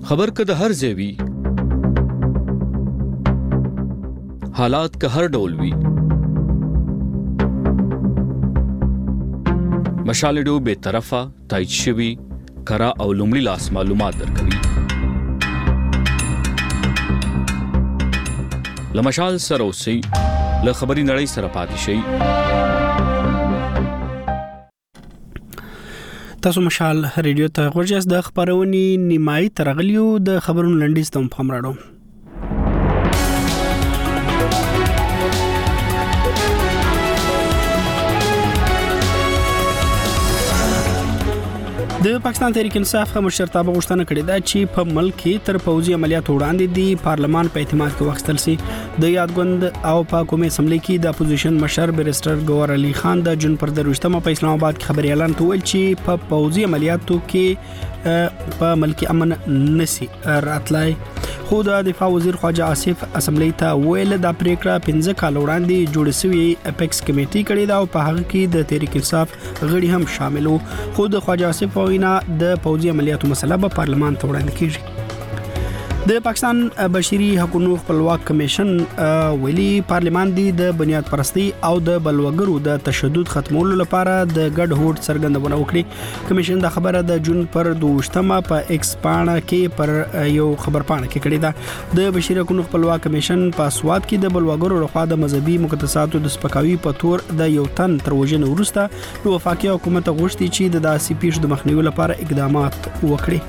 خبر که د هر ځای وي، حالات که هر ډول وي، مشال ریډیو بے طرفه، تایید شوي، کره او لومړي لاس معلومات درکوي. له مشال سره اوسئ، له خبري نړۍ سره پاتې شئ. تاسو مشال ریډیو ته غوږ د خبرونې نیمایي ترغلیو د خبرونو لنډیز ته هم راړو. د پاکستان تحریک انصاف مشرتابه غوښتنه کړې ده چې په ملک کې تر پوځي عملیاتو وړاندې د پارلمان په اعتماد کې واخیستل شي. د یادګوند او په قومي اسمبلی کې د اپوزیشن مشر بیرسټر ګوهر علي خان د جون پر دروشتمه په اسلام آباد کې خبري اعلان کول چې په پوځي عملیاتو کې په ملک امن نسی راتلای. خو د دفاع وزیر خواجه آصف اسمبلی ته ویل د پریکړه پنځه کال وړاندې جوړ شوی اپیکس کمیټي کړي دا او په هغه کې د تحریک انصاف غړي هم شامل وو. خو د خواجه آصف وینا د پوځي عملیاتو مسله به پارلمان ته وړاندې کیږي. د پاکستان بشري حقوقو خپلواک کمیشن ویلي پارلمان دی د بنیاد پرستی او د بلوګرو د تشدد ختمولو لپاره د ګډ هوډ څرګندونه وکړي. کمیشن د خبره د جون پر دوشتمه په ایکس پاڼه کې پر یو خبر پاڼه کې کړی ده. د بشري حقوقو خپلواک کمیشن په سواد کې د بلوګرو لخوا د مذهبي مقدساتو د سپکاوي په تور د یو تن تر وژنې وروسته د وفاقي حکومت غوښتي چې د داسې پیښو د مخنیوي لپاره اقدامات وکړي.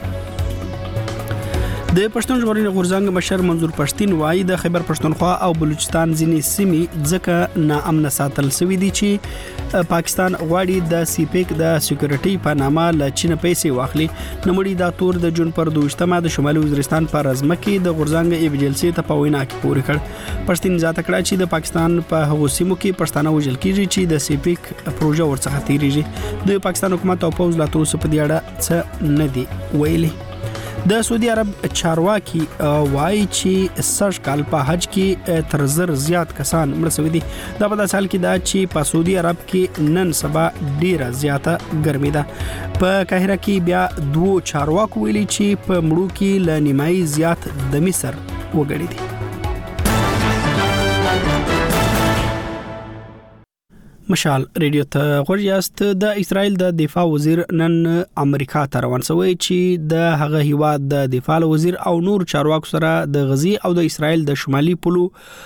د پښتون ژغورنې غورځنګ مشر منظور پښتين وایي د خیبر پښتونخوا او بلوچستان ځینې سیمې ځکه ناامن ساتل شوې دي چې پاکستان غواړي د سیپیک د سکیورټي په نامه له چین پیسې واخلي. نوموړي دا تور د جون پر دوشتمه د شمالي وزیرستان په رزمه کې د غورځنګ ایویجلسي ته په وینا کې پوری کړ. پښتين ځاته کړه چې د پاکستان په هغو سیمو کې پښتانه وژل کیږي چې د سیپیک پروژه ورڅخه تیریږي. د پاکستان حکومت او پوز لا تر اوسه په دې اړه څه نه دی ویلي. د سعودي عرب چارواکي وایي چې سږ کال په حج کې تر زر زیات کسان مړ شوي دي. دا په داسې حال کې ده چې په سعودي عرب کې نن سبا ډیره زیاته ګرمي ده. په قاهره کې بیا دوه چارواکو ویلي چې په مړو کې ل نیمایي زیات د مصر وګړي دي. مشال ریډیو ته غوږ یاست. د اسرائیل د دفاع وزیر نن امریکا ته روان شوی چې د هغه هیواد د دفاع وزیر او نور چارواکو سره د غزي او د اسرائیل د شمالي پولو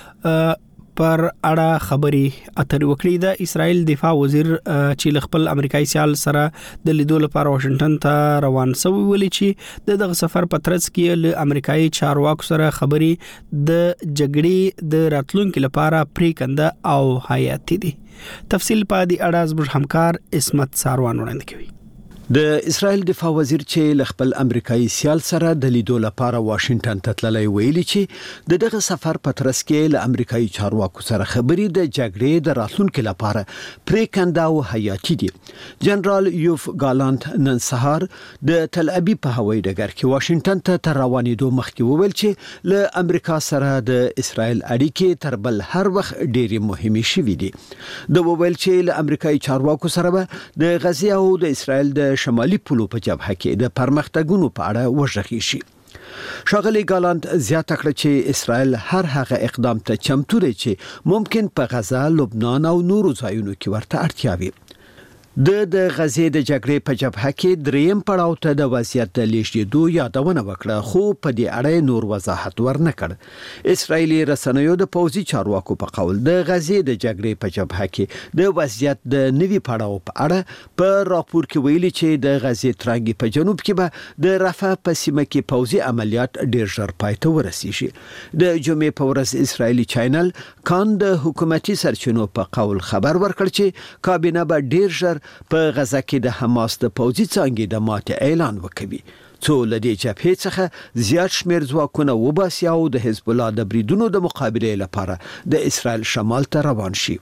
پر اړه خبري اترې وکړې. د اسرائیل دفاع وزیر چې خپل امریکایي سیال سره د لیدو لپاره واشنگټن ته روان شوی ویلي چې دغه سفر په ترڅ کې له امریکایي چارواکو سره خبري د جګړې د راتلونکو لپاره پریکنده او حیاتي دي. تفصیل په دې اړه زموږ همکار اسمت ساروان وړاندې کوي. د اسرائیل دفاع وزیر چې خپل امریکایي سیال سره د لیدو لپاره واشنگټن ته تللی ویلي چې دغه سفر په ترڅ کې له امریکایي چارواکو سره خبري د جګړې د راتلونکو لپاره پریکنده او حیاتي دي. جنرال یوف ګالانت نن سهار د تل ابیب په هوایي ډګر کې واشنگټن ته تر روانېدو مخکې وویل چې له امریکا سره د اسرائیل اړیکې تر بل هر وخت ډېری مهمه شوې دي. د وویل چې له امریکایي چارواکو سره د غزي او د اسرائیل د شمالي پولو په جبهه کې د پرمختګونو په اړه وژغي شي. شاغلي ګالانت زیاته کړه چې اسرائیل هر هغه اقدام ته چمتو دی چې ممکن په غزا، لبنان او نورو ځایونو کې ورته اړتیا وي. د د غزې د جګړې په جبهه کې دریم پړاو ته د وضعیت د لیږدېدو یادونه وکړه، خو په دې اړه نور وضاحت ورنکړ. اسرایلی رسنیو د پوځي چارواکو په قول د غزې د جګړې په جبهه کې د وضعیت د نوي پړاو په اړه په راپور کې ویلي چې د غزې ترانګي په جنوب کې به د رفح په سیمه کې پوځي عملیات ډېر ژر پای ته ورسیږي. د جمعې په ورځ اسرایلی چینل کان د حکومتي سرچینو په قول خبر ورکړ چې کابینه به ډېر ژر په غزا کې د حماس د پوځي څانګې د ماتې اعلان وکړي. څو لدې جبهې څخه زیات شمیر ځواکونه وباسي او د حزب الله د بریدونو د مقابله لپاره د اسرائیل شمال ته روان شي.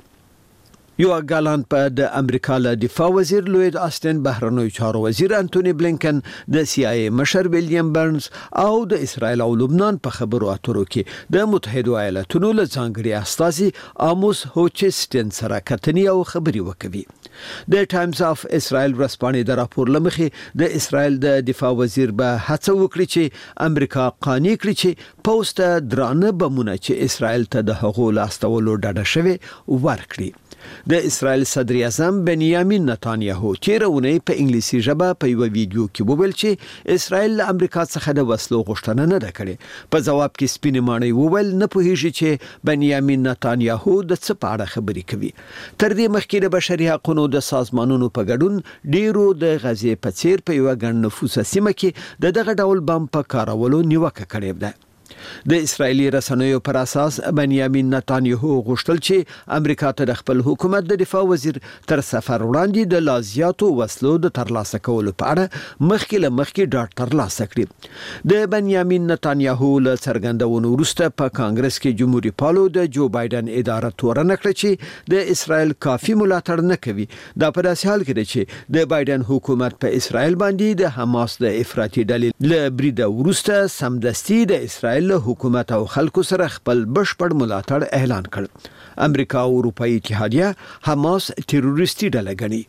یو ګالانت په د امریکا له دفاع وزیر لوید آستن، بهرنیو چارو وزیر انټونی بلینکن، د سی آی ای مشر ویلیام برنز او د اسرائیل او لبنان په خبرو اترو کې د متحده ایالاتونو له ځانګړي استازي آموس هوچستن سره کتنې او خبري وکړي. د ټایمز اف اسرائیل ورځپاڼې د راپور لمخې د اسرائیل د دفاع وزیر به هڅه وکړي چې امریکا قانع کړي چې پوسټ درانه بمونه چې اسرائیل ته د هغو لاستولو ډاډه شوی ورکړي. د اسرائیل صدر اعظم بنیامین نتانیاهو چیرونه په انګلیسي ژبه په یو ویډیو کې وویل چې اسرائیل له امریکا څخه د وسلو غوښتنه نه ده کړې. په جواب کې سپینې ماڼۍ وویل نه پوهیږي چې بنیامین نتانیاهو د څه په اړه خبرې کوي. تر دې مخکې د بشري حقوقو د سازمانونو په ګډون ډیرو د غزې په څیر په یو ګڼ نفوسه سیمه کې د دغه ډول بم په کارولو نیوکه کړې ده. د اسرایلی رسنیو پر اساس بنیامین نتانیاهو غوښتل چې امریکا ته د خپل حکومت د دفاع وزیر تر سفر وړاندې د لازیاتو وسلو د ترلاسه کولو په اړه مخکې له مخکې ډاډ ترلاسه کړي. د بنیامین نتانیاهو له څرګندونو وروسته په کانګرس کې جمهوریت پالو د جو بایدن اداره تورن کړ چې د اسرائیل کافي ملاتړ نه کوي. دا په داسې حال کې دی چې د بایدن حکومت په اسرائیل باندې د حماس د افراطي ډلې له بریده وروسته سمدستي د اسرائیل حکومت او خلکو سره خپل بشپړ ملاتړ اعلان کړ. امریکا او اروپאי اتحادیه حماس تروریستي ډله ګڼي.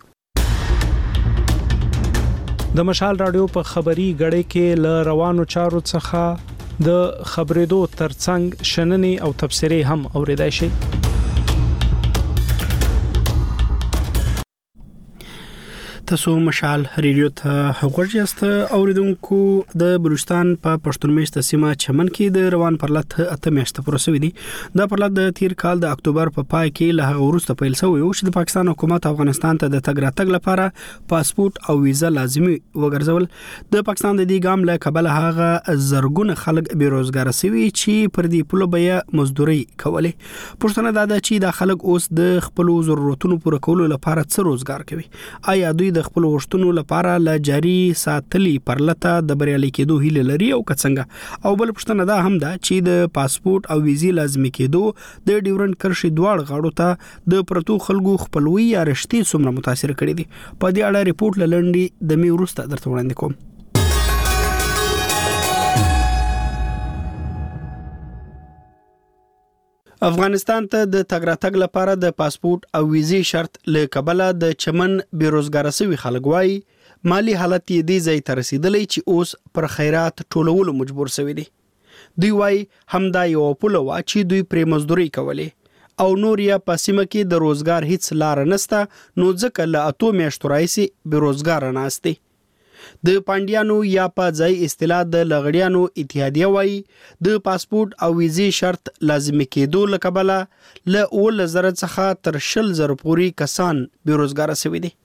د مشال رادیو په خبري غړې کې ل روانو چارو څخه د خبرېدو ترڅنګ شننې او تبصرې هم اوریدای شي. تاسو مشال ریډیو ته غوږیاست. اوریدونکو د بلوچستان په پښتون میشت سیمه چمن کې د روان پرلط اته میاشتې پوره شوې دي. دا پرلط د تیر کال د اکتوبر په پای کې له هغه وروسته پیل شوی او چې د پاکستان حکومت افغانستان ته د تګ راتګ لپاره پاسپورت او ویزه لازمي وګرځول. د پاکستان د دې ګام له کبله هغه زرګونه خلک بیروزګار شوي چې پر دې پوله بیا مزدوري کولې. پښتنه دا ده چې د خلک اوس د خپل ضرورتونو پوره کولو لپاره څه روزګار کوي. آیا دوی د خپل وشتونو لپاره ل جاری ساتلی پرلطه د بریالي کېدو هیله لري او کڅنګه؟ او بل پښتنه دا هم ده چې د پاسپورت او ویزي لازمي کېدو د ډیورنډ کرښې دواړو غاړو ته د پرتو خلکو خپلوي یا رشتي څومره متاثر کړي دي. په دې اړه ریپورت لړندې د می ورسته درته وړاندې کوم. افغانستان ته د تګ راتګ لپاره د پاسپورت او ویزي شرط له کبله د چمن بیروزګار شوي خلک وایي مالی حالت یې دی ځای ته رسیدلی چې اوس پر خیرات ټولولو مجبور شوي دي. دوی وایي همدا یو پوله وه چې دوی پرې مزدوري کولې او نور یا په سیمه کې د روزګار هیڅ لار نشته، نو ځکه له اتو میاشتو راهیسې بیروزګار ناست دي. د پاندیانو یا په ځای اصطلاح د لغړیانو اتحادیه وایي د پاسپورت او ویزي شرط لازمي کېدو له کبله له اوله زره څخه تر شل زره پورې کسان بیروزګار شوي دي.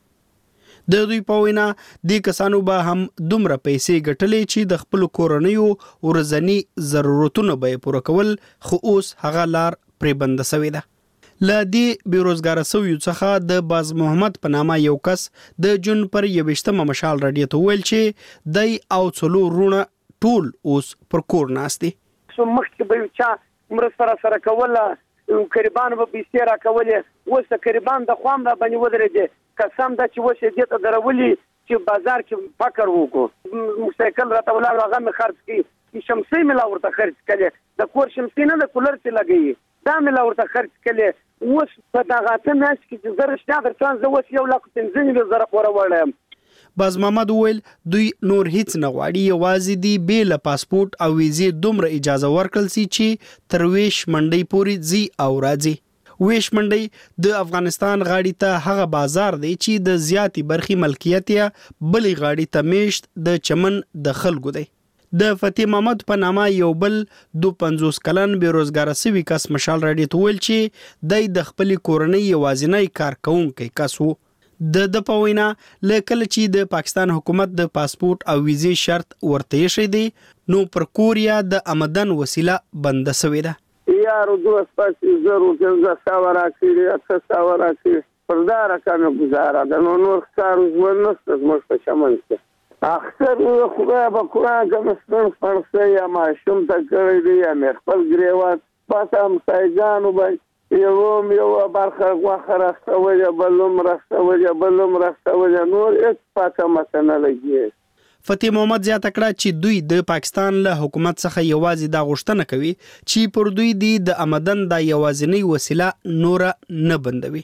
د دوی په وینا دې کسانو به هم دومره پیسې ګټلې چې د خپل کورنیو ورځنی ضرورتونو به پوره کول، خو اوس هغه لار پرې بنده شوې ده. له دې بیروزګار شویو څخه د باز محمد په نامه یو کس د جون پر یوشتمه مشال رادیو ته ویل چې دای او څلور رونه ټول اوس پر کور ناست دي. سو مخکې به چا مرسته سره کوله، قربان به پیسې را کولې، اوس قربان د خوام را باندې ودرېدې. قسم ده چې اوس دې ته درولي چې بازار کې فکر وکړو، مستقل راته ولاړ هغه مې خرڅ کړي، شمسي مې لا ورته خرڅ کړي، د کور شمسي نه د کولر چې لګوي دا مې لا ورته خرڅ کړي. اوس په دغه اته میاشتو کې چې زه رښتیا درته زه اوس یو لک پنځه نوي زره پوره وړی یم. باز محمد وویل دوی نور هیڅ نه غواړي، یوازې دی بې له پاسپورت او ویزې دومره اجازه ورکړل سي چې تر ویش منډۍ پورې ځي او راځي. ویش منډۍ د افغانستان غاړي ته هغه بازار دی چې د زیاتی برخي ملکیت یا بلې غاړي ته میشت د چمن د خلکو دی. د فتح محمد په نامه یو بل دو پنځوس کلن بیروزګار شوی کس مشال رادیو ته ویل چې دای د خپل کورنۍ یوازینی کار کوونکی کس وو. د د په وینا لکه چې د پاکستان حکومت د پاسپورت او ویزې شرط ورته شي دی، نو پر کوریا د آمدن وسیله بنده شوې ده. یارو دوست پاتې زرو څنګه ساور راکړي، اته ساور راکړي، پر دا رقم گزاره ده. نو نور کارو ژوند نشته زموږ په چمن کې. اکثر خدای به قرآن که مستن فرسه یا ماشوم تا کړی دی یا مې خپل ګریوان بس همسایګانو به یوم یو برخه غوښه راستولې، بلوم راستولې، بلوم راستولې، نور هېڅ پاته ماته نه لګي. فتح محمد زیاته کړه چې دوی د پاکستان له حکومت څخه یوازې دا غوښتنه کوي چې پر دوی دی د آمدن د یوازینی وسیله نور نه بندوي.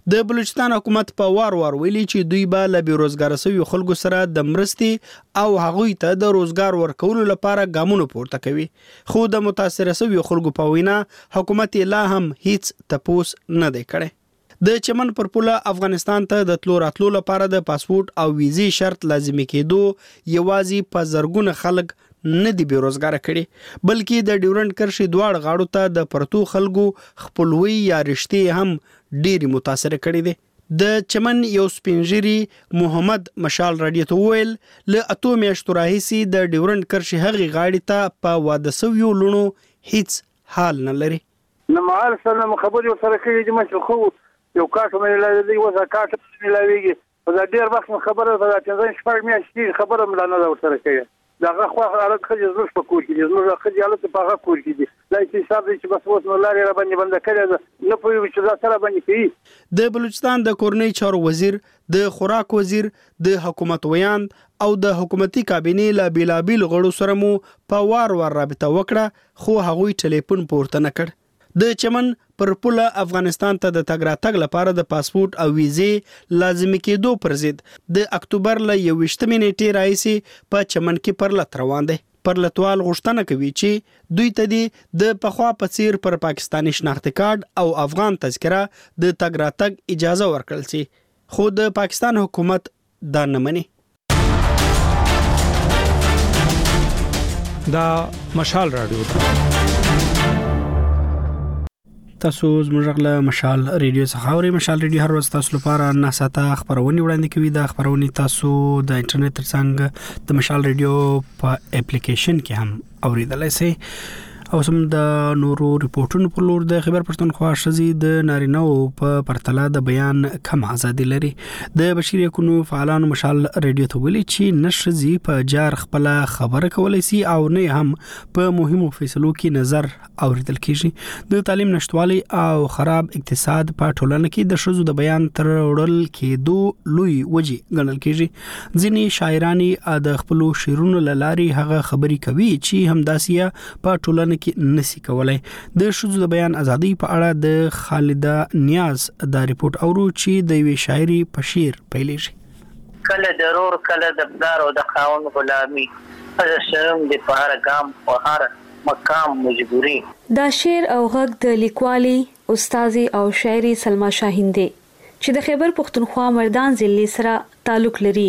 د بلوچستان حکومت په وار وار ویلي چې دوی به له بیروزګار شویو خلکو سره د مرستې او هغوی ته د روزګار ورکولو لپاره ګامونه پورته کوي، خو د متاثره شویو خلکو په وینا حکومت لا هم هیڅ تپوس نه دی کړی. د چمن پر پوله افغانستان ته د تلو راتلو لپاره د پاسپورت او ویزې شرط لازمي کېدو یوازې په زرګونه خلک نه دی بیروزګار کړي، بلکې د ډیورنډ کرښې دواړه غاړو ته د پرتو خلکو خپلوي یا رشتې هم ډېری متاثر کړي دي. د چمن یو سپینږیري محمد مشال رادیو ته ویل له اتو میاشتو راهیسې د ډیورنډ کرښې هغې غاړې ته په واده شویو لونو هیڅ حال نه لري. نو مال سره خبرې سره کوي چې مې خو یو کاټ مې لري وځه کاټ مې لويږي په دا ډیر وخت خبره ده چې شپږ میاشتې خبره مې نه ده ورسره کوي. داغه خو حالت خځې زوش په کور کې دي، زموږ خځې حالت په هغه کور کې دي، دا چې حساب دی چې بس اوس نو لارې را باندې بند کړی ده، نه پوهېږو چې دا سره باندې کوي. د بلوچستان د کورنۍ چارو وزیر، د خوراک وزیر، د حکومت ویاند او د حکومتي کابینې له بیلابیل غړو سره مو په وار وار رابطه وکړه، خو هغوی ټلیفون پورته نه کړ. د چمن پر پوله افغانستان ته د تګ راتګ لپاره د پاسپورت او ویزې لازمي کېدو پر ضد د اکتوبر له یوویشتمې نیټې راهیسې په چمن کې پرلت روان دی. پرلتوال غوښتنه کوي چې دوی ته د پخوا په څیر پر پاکستاني شناختی کارت او افغان تذکره د تګ راتګ اجازه ورکړل شي، خو د پاکستان حکومت دا نه مني. دا مشال رادیو ده. تاسو زموږ له مشال ریډیو څخه اورئ. مشال ریډیو هر ورځ تاسو لپاره نه ساته خبرونه وړاندې کوي. دا خبرونه تاسو د انټرنیټ ترڅنګ د مشال ریډیو په اپلیکیشن کې هم اوریدلای شئ. او سم د نورو ریپورتونو په لور د خبر پښتونخوا شزي د نارینه‌و په پرتله د بیان کم ازادي لري. د بشري حقوقو فعالانو مشال ریډیو ته ویلي چې نشزي په جار خپل خبره کولای شي او نه هم په مهمو فیصلو کې نظر اوریدل کیږي. د تعلیم نشټوالي او خراب اقتصاد په ټولنه کې د شزو د بیان تر وړل کېدو لوی وجي ګڼل کیږي. ځینې شاعرانی د خپل شعرونو لاري هغه خبري کوي چې همداسیا په ټولنه کې نسی کولای. د شذو د بیان ازادي په اړه د خالده نیاز دا ریپورت اورو چې د وی شاعري په شعر پیلېږي. کله ضرور کله د بلار او د خاون غلامي از شرم د پهر ګام په هر مقام مجبوري. دا شعر او غږ د لیکوالي استاذي او شاعري سلما شاهین دی چې د خیبر پښتونخوا مردان ضلع سره تعلق لري.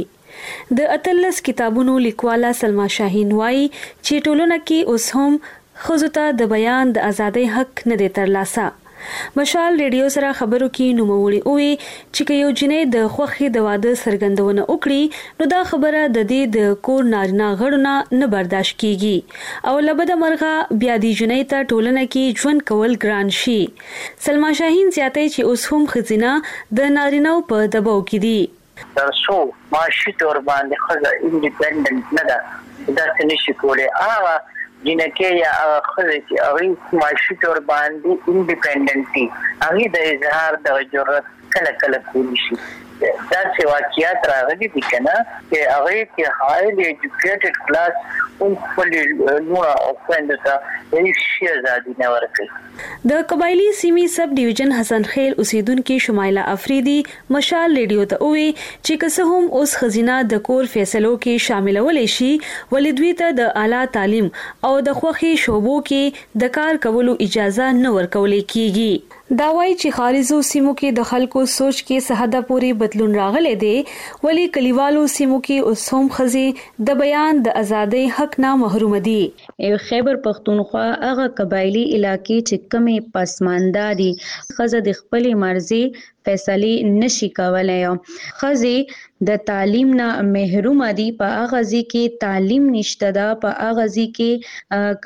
د اتلس کتابونو لیکواله سلما شاهین وایي چې ټولنه کې اوس هم خزو ته د بیان د ازادۍ حق نه دی ترلاسه. مشال ریډیو سره خبرو کې نوموړي وي چې یو جنې د خوخي د واده سرګندونه وکړي نو دا خبره د دې د کور نارینه غړونه نه برداشت کیږي او لبد مرغه بیا دی جنې ته ټولنه کې ژوند کول ګران شي. سلما شاهین زیاتې چې اوس هم خزینه د نارینه په دباو کې دي. ترڅو معاشي تور باندې خزه انډیپندنت نه ده دا څه نشي کولای. هغه جنکه یا خزه چې هغه معاشي تور باندې انډیپندنټي هغه د اظهار د جرأت کله کله کولی شي. دا چې واقعیت راغلي دي کنه چې هغه کې هایلی ایجوکیټډ کلاس اون خپل نو او څنګه ته هیڅ شي ازادي نه ورکړي. د قبایلی سیمې سب ډیویژن حسن خیل اوسیدونکو شمایله افریدي مشال ریډیو ته وی چې که هم اوس خزینه د کور فیصلو کې شامل ولې شي ولې دوی ته د اعلی تعلیم او د خوخي شوبو کې د کار کولو اجازه نه ورکول کیږي. دا وایي چې خارجو سیمو کې د خلکو سوچ کې سهدا پوری بدلون راغلی دی ولی کلیوالو سیمو کې اوس هم خزي د بیان د ازادۍ حق نه محروم دي. خیبر پښتونخوا هغه قبایلی علاقې چې کمې پسمانده دي خزه د خپل مرزي فیصله نشي کولای. خزي د تعلیم نه محروم دي. په اغازي کې تعلیم نشته ده. په اغازي کې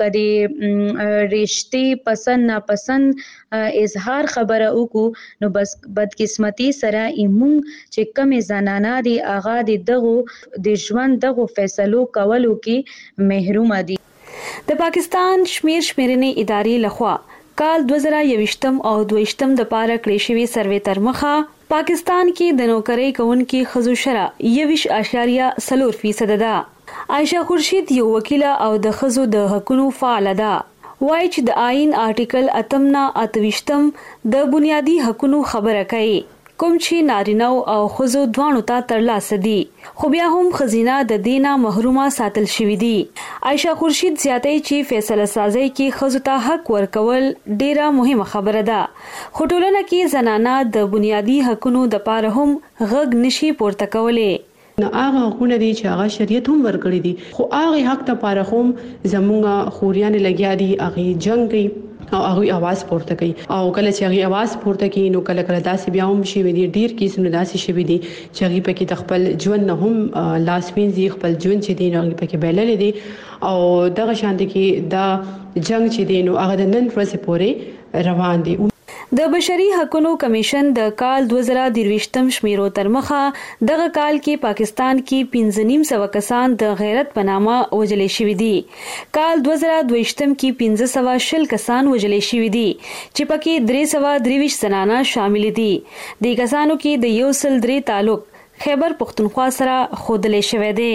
کدي رشتې پسند ناپسند اظهار خبره وکړو نو بس بدقسمتي سره ایمون چې کمې زنانه دي اغا د دغه د ژوند دغه فیصلو کولو کې محروم دي. د پاکستان شمیر شمیرنې ادارې لخوا کال دوه زره یوویشتم او دویشتم د پاره کړی شوی سروې تر مخه پاکستان کې د نوکرۍ کوونکو خزو شرع یویش اشاریه سلور فیصد ده. عائشہ خورشید یو وکیله او د خزو د حقوقو فعال ده. وایي چې د آئین آرټیکل اتم نه اتویشتم د بنیادی حقوقو خبره کوي. کوم چې نارینه او ښځو دواړو ته ترلاسه دي، خو بیا هم ښځینه د دینه محرومه ساتل شوې دي. عائشہ خورشید زیاتوي چې فیصله سازي کې ښځو ته حق ورکول ډیره مهمه خبره ده، خو ټولنه کې زنانه د بنیادی حقونو د پاره هم غږ نشي پورته کولای. نو هغه حقونه دي چې هغه شریعت هم ورکړي دي، خو هغه حق ته پاره هم زمونږ خوريان لګیا دي، هغه جنگ کوي او هغه आवाज پورته کوي، او کله چې هغه आवाज پورته کوي نو کله کله داسې بیا هم شي وي ډیر کیسونه داسې شي دي چې هغه پکې د خپل ژوند نه هم لاس وینځي، خپل ژوند چې دی نو هغه پکې بیلل دي، او دغه شان دي کې دا جنگ چې دی نو هغه د نن ورځې پورې روان دي. د بشري حقوقو کمیشن د کال دوه زره درویشتم شمیرو تر مخه دغه کال کې پاکستان کې پنځه نیم سوه کسان د غیرت په نامه وژل شوي دي. کال دوه زره دویشتم کې پنځه سوه شل کسان وژل شوي دي چې پکې درې سوه درویشت زنانه شامل دي. د کسانو کې د یو سل درې تعلق خیبر پختونخوا سره ښودل شوی دی.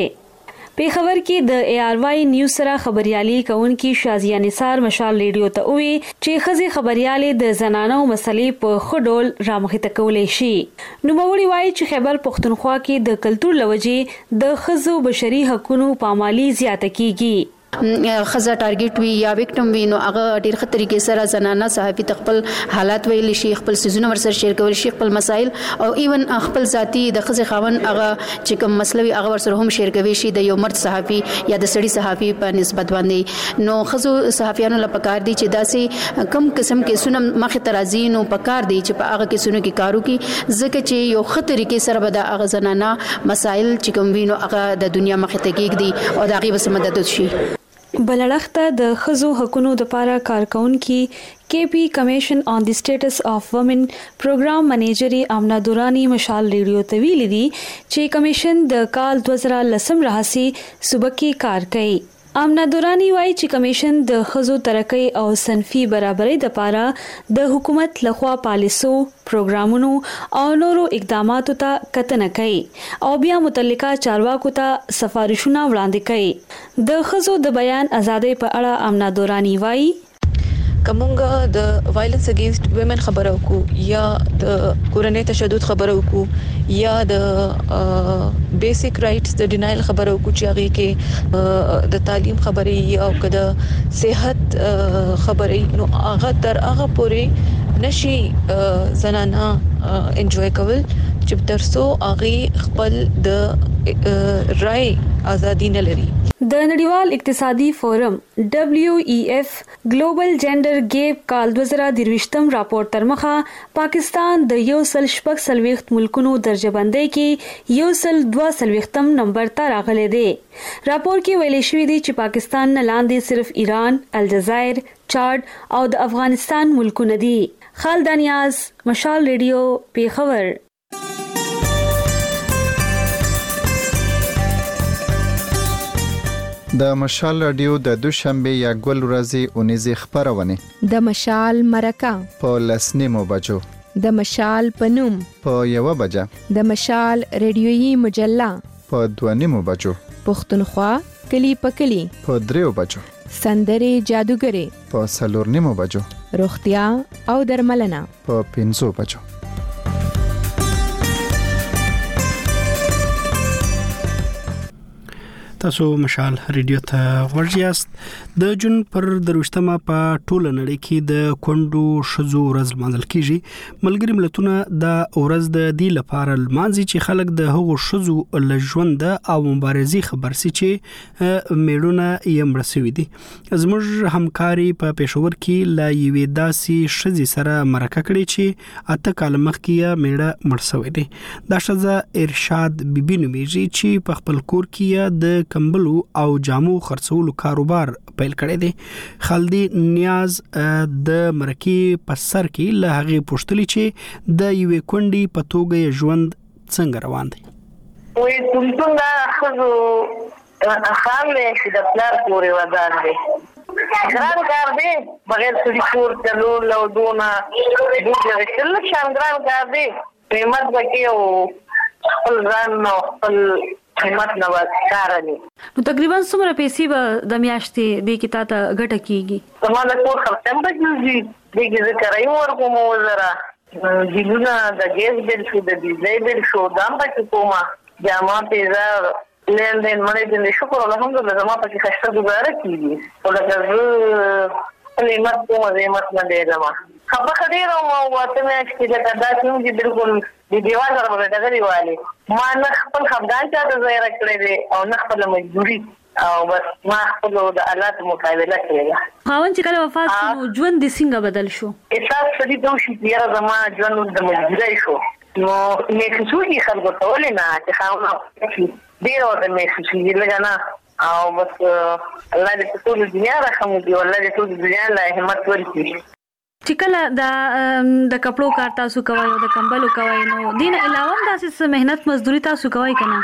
پیښور کې د ای آر واي نیوز سره خبريالي کوونکی شازیه نثار مشال ریډیو ته وی چې خزي خبريالي د زنانو مسلې په خډول رامخته کولای شي. نو موري وایي چې خیبر پختونخوا کې د کلتور لوجې د خزو بشري حقوقو پامالي زیاته کیږي. خزه ټارګټ وی یا وکټم وی نو هغه ډیر خطرې کې سره زنانه صحافي خپل حالات ویل شي، خپل سيزونه ورسره شیر کول شي، خپل مسائل او ایون خپل ذاتی د خزه خاون هغه چې کوم مسلوي هغه ورسره هم شیر کوي شي د یو مرد صحافي یا د سړي صحافي په نسبت باندې. نو خزو صحافیانو لپاره کار دي چې داسې کم قسم کې سونم مخ ترازی نو پکار دي چې په هغه کې سونو کې کارو کې ځکه چې یو خطرې کې سره به د هغه زنانه مسائل چې کوم وینو هغه د دنیا مخ ته کېږي او د هغه بس مدد شي. بلړخته د خزو حقوقو لپاره کارکونکي کے پی کمیشن آن دی سٹیټس اف وومن پروګرام منیجر امنا دورانی مشال ریډیو ته ویلي دي چې کمیشن د کال دوه زره لسم راهسي صوبه کې کار کوي. امنا دورانی وایي چې کمیشن د خزو ترقی او صنفي برابرۍ لپاره د حکومت لخوا پالیسو، پروګرامونو او نورو اقداماتو ته کتنه کوي او بیا متعلقه چارواکو ته سفارشونه وړاندې کوي. د خزو د بیان ازادۍ په اړه امنا دورانی وایي کومګه د وایلنس اگینست ویمن خبرو کو یا د کورنۍ تشدد خبرو کو یا د بیسیک رائټس د ډینایل خبرو کو چې هغه کې د تعلیم خبرې یا د صحت خبرې نو هغه تر هغه پورې نشي زنانه انجوای کول چې ترڅو هغه خپل د رائے ازادي نه لري. د نړیوال اقتصادي فورم ډبلیو ای اف ګلوبل جندر ګیپ کال دوه زره درویشتم راپور تر مخه پاکستان د یو سل شپږ سلويخت ملکونو درجه بندۍ کې یو سل دوه سلويختم نمبر ته راغلی دی. راپور کې ویل شوی دی چې پاکستان نه لاندې صرف ایران، الجزایر، چاد او د افغانستان ملکونه دي. خالد نیاز، مشال ریډیو، پیښور. د مشال رادیو د دوشنبه یا ګل ورځې اونیزه خبرونه د مشال مرکه په لسنیمو بجو د مشال پنوم په یو بجه د مشال ریډیويي مجله په دوانیمو بجو پښتونخوا کلی په کلی په دریو بجو سندري جادوګری په سلورنیمو بجو روغتیا او درملنه په پنځو بجو. تاسو مشال ریډیو ته ورجیاست. د جون پر دروشتمه په ټوله نړۍ کې د کندو شزو ورځ منځل کیږي. ملګری ملتونه د ورځ د دی لپاره لمانځي چې خلک د هغو شزو له ژوند او مبارزي خبر سي چې میړونه یې مرسوي دي. زموږ همکاري په پېښور کې لا یوې داسې شزي سره مرکه کړې چې اته کال مخکې میړه مرسوي دي. دا شزه ارشاد بیبي نومېږي چې په خپل کور کې د کمبلو او جامو خرڅولو کاروبار پیل کړی دی. خالدی نیاز د مرکې په سر کې له هغه پوښتنې چې د یوې کونډې په توګه ژوند څنګه روان دی. وې ټول دا خو خام له چې د پلار پورې ودان دي. ګران کار دی بغیر سړي کور چلول او دونه دوی چې لکه ګران کار دی قیمت بکی او خپل ځان نو خپل قیمت نو کارني. نو تقریبا څومره پیسې به د میاشتې د کی تاته ګټه کیږي؟ زموږ کور خرڅم بچي دغه ذکر یو ورکوم وزره جیلونه د ګیس بل شو د بجلی بل شو دا پکې کومه جامه پیزا لین دین مړې دې شکر الحمدلله زما پکې خسته گزاره کیږي ولکه زه قیمت کومه قیمت نه دی زما خبره خډیر او وته مې چې دا داسې چې بالکل د دیوال سره به دغري والی ما نه خپل خفګان چاته ځای راکړی دی او نه خپل مجبوري او بس ما خپل د حالات مقابله کړې خاوند چې کله وفات شو ژوند د څنګه بدل شو احساس سړي دوشي چې زما ژوند د مجبورۍ شو نو مې خصوصي خلکو ته ولې نه چې خاوند ډیر او د مې خصوصي لګانا او بس الله دې ټول دنیا راخمو دی الله دې ټول دنیا له همت ورکړي چې کله د د کپړو کار تاسو کوي او د کمبلو کوي نو دین علاوه داسې مهنت مزدوري تاسو کوي کنه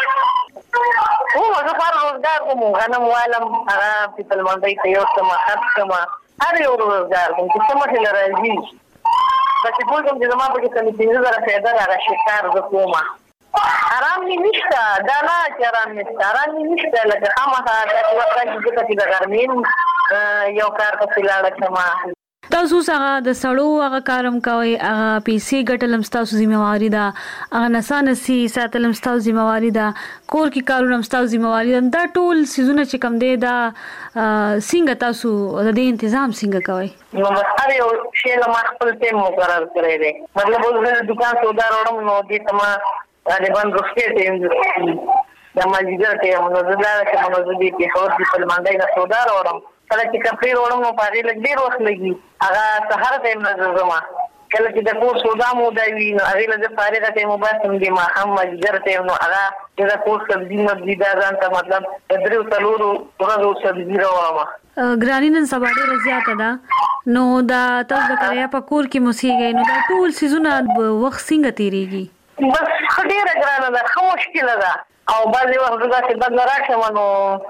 او زه فار روزګار کوم غنم والم هغه په تلمنډي ته یو څه مخه کما هر یو روزګار کوم چې څه مخه راځي بس په کوم چې زما په کې څه پینځه زره پیدا راغی کار وکوم آرام نشته دا نه چې آرام نشته آرام نشته لکه خامخا د وخت کې چې د ګرمین یو کار په لاړه کما تاسو څنګه د سړو هغه کارم کوي هغه پیسې ګټلم تاسو ذمہواری ده هغه نسانسي ساتلم تاسو ذمہواری ده کور کې کارونه تاسو ذمہواری ده دا ټول سيزونه چې کم دي دا څنګه تاسو د دې تنظیم څنګه کوي نو هر یو شی له خپل ټیم مقرر کړی دی مطلب د دکان سودا وروم نو دې تما د باندې روسکې ټیم د ماجیګر ټیم نو زړه کې نو دې په هور کې په منډای نه سودا وروم کله چې کپړې وروم نو پاره لګ ډیر وخت لګي هغه سهار ټیم نه زما کله چې د کور سودا مو دی نو هغه له پاره د ټیم مباسم دي ما هم ماجیګر ټیم نو هغه د کور سبزی نه دي دا ځان ته مطلب درو تلورو ورو سبزی راوړم ګرانی نن سبا ډېر زیاته ده نو دا تاسو د کریا په کور کې موسیقي نو دا ټول سيزونه وخت څنګه تیریږي بس خډیره ګرانه ده خو مشکل ده او بعضی وخت دا چې بدل راشه نو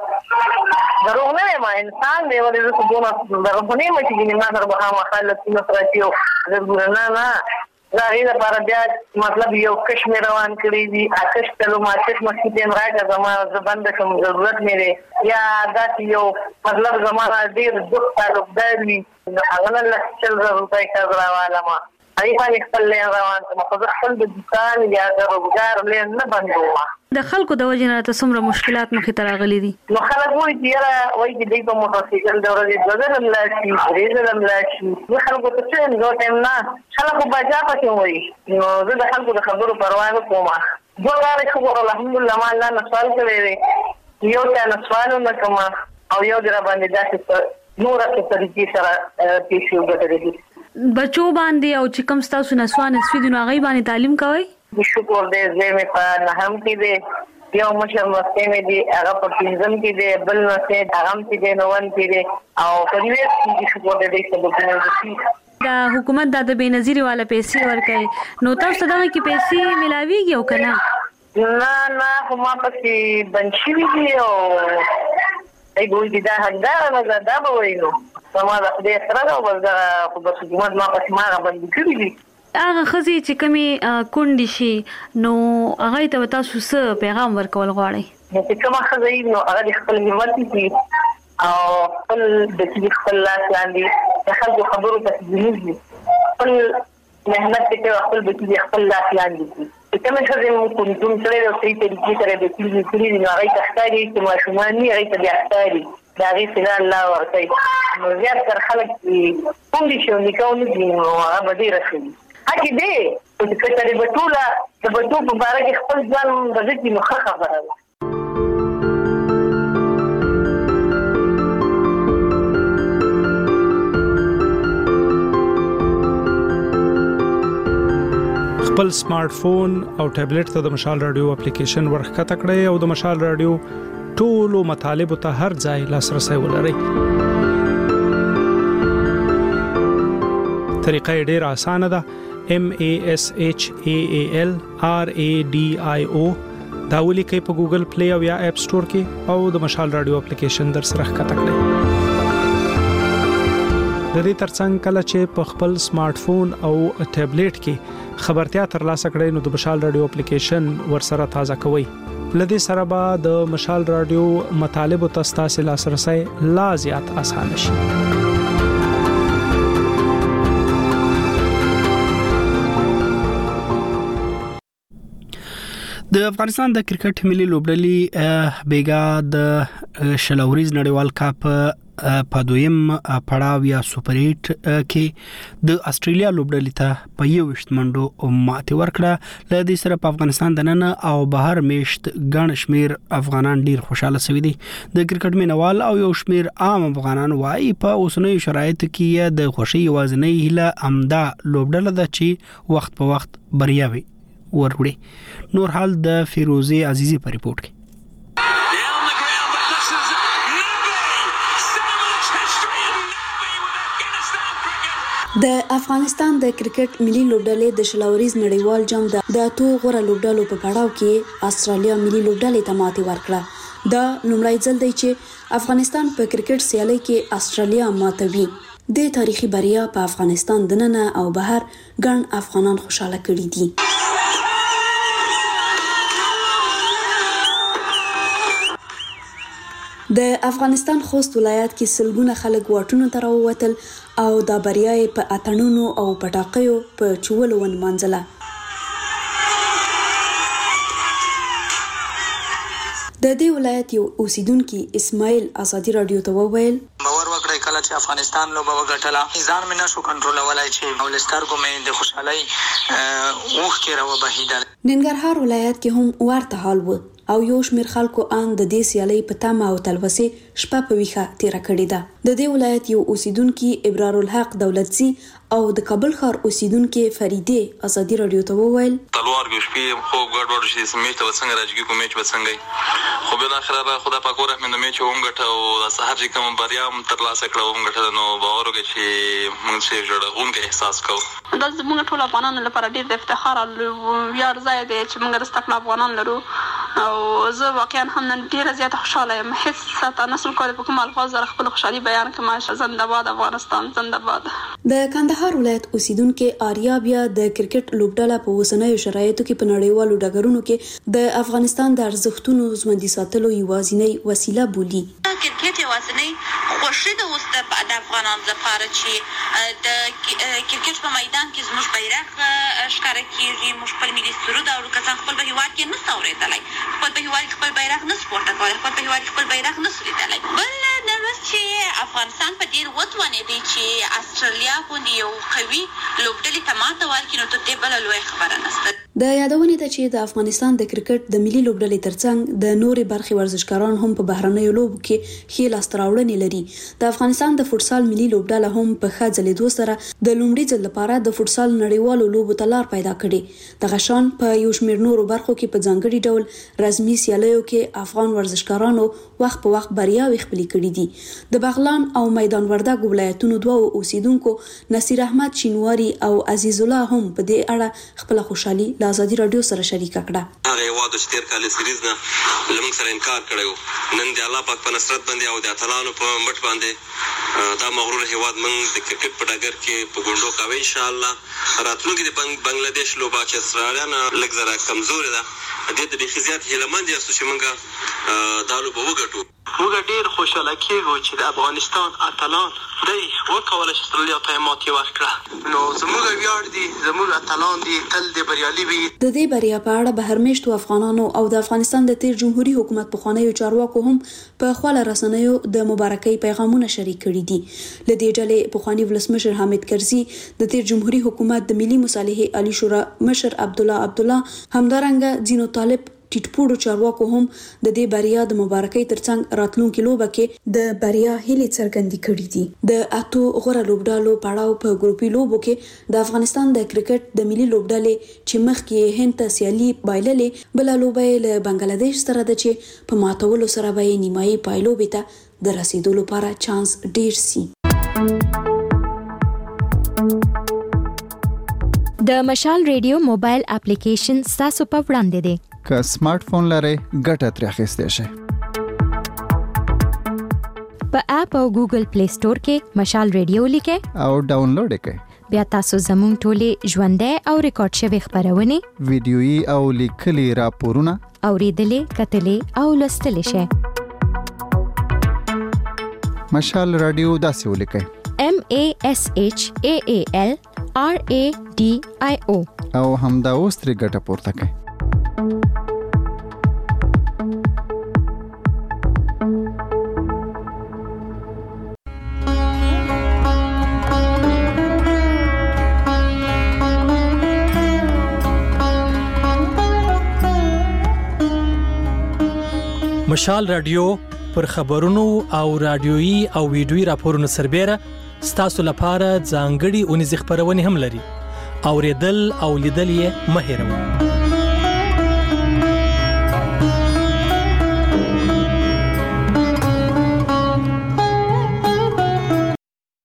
درو نه ما انسان دی ولې زه دونه درو نه مې چې نه در به ما خالت نه تراتیو زګورنا نه دا هیله پر بیا مطلب یو کشمیر روان کړی دی اکش تلو ما چې مخکې دین راځه زما زبند کوم ضرورت مې یا دا یو مطلب زما ډیر دوه تعلق دی هغه له چل روپۍ کړه والا ما ای باندې خپل روان ته مخه خپل د دکان یا د روزګار لین نه بندوم د خلکو د وجه نه تاسو څومره مشکلات مخې ته راغلي دي نو خلک وایي چې را وایي چې د موټرسایکل د ورځې د ځلم لاشي ریزلم لاشي نو خلکو ته څه نه ټیم نه خلکو بچا پاتې وایي نو زه د خلکو د خبرو پروا نه کوم دوه غواړي خبر الحمدلله ما الله نه سوال کړی یو ته نه سوال نه کوم او یو در باندې داسې نور څه طریقې سره پیښې وګټلې بچو باندې او چې کوم تاسو نسوان سویدنو هغه باندې تعلیم کوي شکر دې زه مې په نهم کې دې یو مشر مسته مې دې هغه په پنځم کې دې بل مسته هغه کې دې نوون کې دې او په دې کې شکر دې چې په دې دا حکومت د بېنظیري والا پیسې ورکړي نو تاسو دغه کې پیسې ملاويږي او کنه نه نه خو ما پکې بنشي وی او ای ګوي دې دا هغه نه دا به وینو سما د دې سره او بل دا په حکومت ما پکې ما باندې کړی دي هغه خزي چې کمی کونډي شي نو هغه ته تاسو څه پیغام ورکول غواړئ چې کومه خزي نو هغه خپل همت دي او خپل د دې خپل لاس لاندې د خلکو خبرو ته ځینې خپل مهنت کې خپل د دې خپل لاس لاندې چې کومه خزي مو کوم کوم سره د دې طریقې سره د دې کلی نو هغه تختاري چې ماشومان نه هغه ته تختاري دا غي فلان الله ورته نو زیات تر خلک کوم دي شو نکاو نه دي نو هغه به راشي اګه دې چې کله د بټوله د بټو په باره کې خپل ځان د دې مخه خبره ده خپل سمارټ فون او ټابلیټ ته د مشال رادیو اپلیکیشن ورخکته کړئ او د مشال رادیو ټولو مطالبه ته هر ځای لاسرسي ولرئ طریقه ډیره اسانه ده M A S H A A L R A D I O دا ولیکئ په ګوګل پلی او یا اپ سٹور کې او د مشال رادیو اپلیکیشن در سره ښکته کړئ د دې ترڅنګ کله چې په خپل سمارټ فون او ټابلیټ کې خبرتیا ترلاسه کړئ نو د مشال رادیو اپلیکیشن ورسره تازه کوئ لدې سره به د مشال رادیو مطالب او تاسو لاسرسي لا زیات اسانه شي د افغانستان د کرکټ ملي لوبډلې بیګا د شلوريز نړیوال کاپ په دویم پړاو یا سوپر ایټ کې د استرالیا لوبډلې ته په یو وشت منډو ماته ورکړه. ل دې سره په افغانستان د نن او بهر میشت ګڼ شمیر افغانان ډیر خوشاله شوي دي. د کرکټ مینوال او یو شمیر عام افغانان وايي په اوسنیو شرایطو کې د خوشي وازنۍ هله امدا لوبډله ده چې وخت په وخت بریاوي ورغړي. نور حال د فیروزی عزیزی په ریپورت کې. د افغانستان د کرکټ ملي لوبډلې د شلوريز نړیوال جام د اتو غوړه لوبډلو په پړاو کې استرالیا ملي لوبډلې ته ماتې ورکړه. دا لومړی ځل دی چې افغانستان په کرکټ سیالي کې استرالیا ماتوي. د تاریخي بریا په افغانستان دننه او بهر ګڼ افغانان خوشاله کړي دي. د افغانستان خوست ولایت کې سلګونه خلک واټونو ته راووتل او دا بریا په اتڼونو او پټاقیو په چولو ونمانځله. د دې ولایت یو اوسیدونکي اسماعیل ازادي رادیو ته وویل باور وکړئ کله چې افغانستان لوبه وګټله ځان مې نشو کنټرولولای چې او لسترګو مې د خوشحالۍ اوښ کې راوبهیدل. ننګرهار ولایت کې هم ورته حال و او یو شمیر خلکو ان د دې سیالي په تمه او تلوسه شپه په ویخه تیر کړی ده. د دې ولایت یو اوسیدونکي ابرار الحق دولتزی او د کابل ښار اوسیدونکي فریده ازادي رادیو ته وویل تلوار ګشپې خو ګډوډ شي سمېټ ته وسنګ راځي کو میچ وسنګي خو بل اخر را خدا پاک ورحمت د میچ هم ګټه او د سحر چې کوم بریا هم تر لاسه کړو هم ګټه نو باور وکړي چې موږ څه جوړونکو احساس کوو. دا زموږ ټول افغانانو لپاره ډیر د افتخار او ویاړ ځای دی چې موږ د ستکل افغانان لرو او زه واقعا هم نن ډیره زیاته خوشاله یم. هیڅ ساته نسل کولی په کوم الفاظ سره خپل خوشحالي بیان کړم. زنده باد افغانستان، زنده باد. د کندهار ولایت اوسیدونکو آریا بیا د کرکټ لوبډله په وسنیو شرایطو کې په نړیوالو ډګرونو کې د افغانستان د ارزښتونو ژوندۍ ساتلو یوازینی وسیله بولي. کرکټ یوازینی خوشي د اوس د افغانانو لپاره چې د کرکټ په میدان کې زموږ بیرغ ښکاره کیږي، موږ خپل ملي سرود او کسان خپل په هیواد کې نه اورېدلی، خپل په هیواد خپل بیرغ نه سپورته کولی، خپل په هیواد خپل بیرغ نه لیدلی. بل د روس چې افغانستان په ډیر وتوانېدی چې استرالیا غوندې یو قوي لوبډلې ته ماته ورکړي، نو تر دې بله لویه خبره نشته. د یادونې ته چې د افغانستان د کرکټ د ملي لوبډلې ترڅنګ د نورې برخې ورزشکاران هم په بهرنیو لوبو کې ښې لاسته راوړنې لري. د افغانستان د فوټسال ملي لوبډله هم په ښه ځلېدو سره د لومړي ځل لپاره د فوټسال نړیوالو لوبو ته لار پیدا کړې. دغه شان په یو شمېر نورو برخو کې په ځانګړي ډول رسمي سیالیو کې افغان ورزشکارانو وخت په وخت بریاوې خپلې کړې دي. د بغلان او میدان وردګ ولایتونو دوه اوسیدونکو نصیر احمد شینواری او عزیز الله هم په دې اړه خپل خوشحالي د ازادي رادیو سره شریکه کړه. هغه یواد چې تیر کال سریز نه لمغ سره انکار کړو، نن د الله پاک په نصرت باندې او د اتلانو په مټ باندې دا مغرور هیواد موږ د کرکټ په ډګر کې په ګوندو کوي. ان شاء الله راتلونکي د بنگلاديش لوبه چې استرالیا نه لږ زره کمزوري ده، د دې د خزيات هیلمند یاستو چې موږ دا لوبه وګټو. موږ ډیر خوشاله کیږو چې د افغانستان اتلان دی وکولای شي استرالیا ته ماتې ورکړه. نو زموږ ویاړ دي، زموږ اتلان دي تل د بریالي وي. د دې بریا په اړه بهرمېشتو افغانانو او د افغانستان د تیر جمهوریت حکومت پخوانیو چارواکو هم په خپل رسنیو د مبارکۍ پیغامونه شریک کړي دي. لدې ډلې پخوانی ولسمشر حامد کرزي، د تیر جمهوریت حکومت د ملي مصالحې عالی شورا مشر عبد الله عبد الله، همدارنګه زینو طالب ټیټپوړو چارواکو هم د دې بریا د مبارکۍ ترڅنګ راتلونکي لوبه کې د بریا هیلې څرګندې کړې دي. د اتو غوړه لوبډالو پړاو په ګروپي لوبو کې د افغانستان د کرکټ د ملي لوبډلې چې مخکې هند ته سیالي بایللې، بل لوبه له بنگلاديش سره د چې په ماتولو سره به نیمایي پایلوبې ته د رسیدو لپاره چانس ډیر سي. د مشال ریډیو موبایل اپلیکیشن تاسو په وړاندې دی. که سمارټ فون لرئ ګټه ترې اخیستی شئ. په اپ او ګوګل پلی سٹور کې مشال ریډیو لیکئ او ډاونلوډ کړئ. بیا تاسو زموږ ټولې ژوندۍ او ریکارډ شوي خبرونه، ویډیويي او لیکلي راپورونه اوریدلې، کتلې او لوستلې شئ. مشال رادیو داسې ولیکئ: M A S H A A L R A D I O او همدا اوس ترې ګټه پورته کړئ. مشال رادیو پر خبرونو او رادیويي او ویډیويي راپورونو سربېره ستاسو لپاره ځانګړي اونیز خبرونه هم لري. اوریدل او لیدل یې مه هېروئ.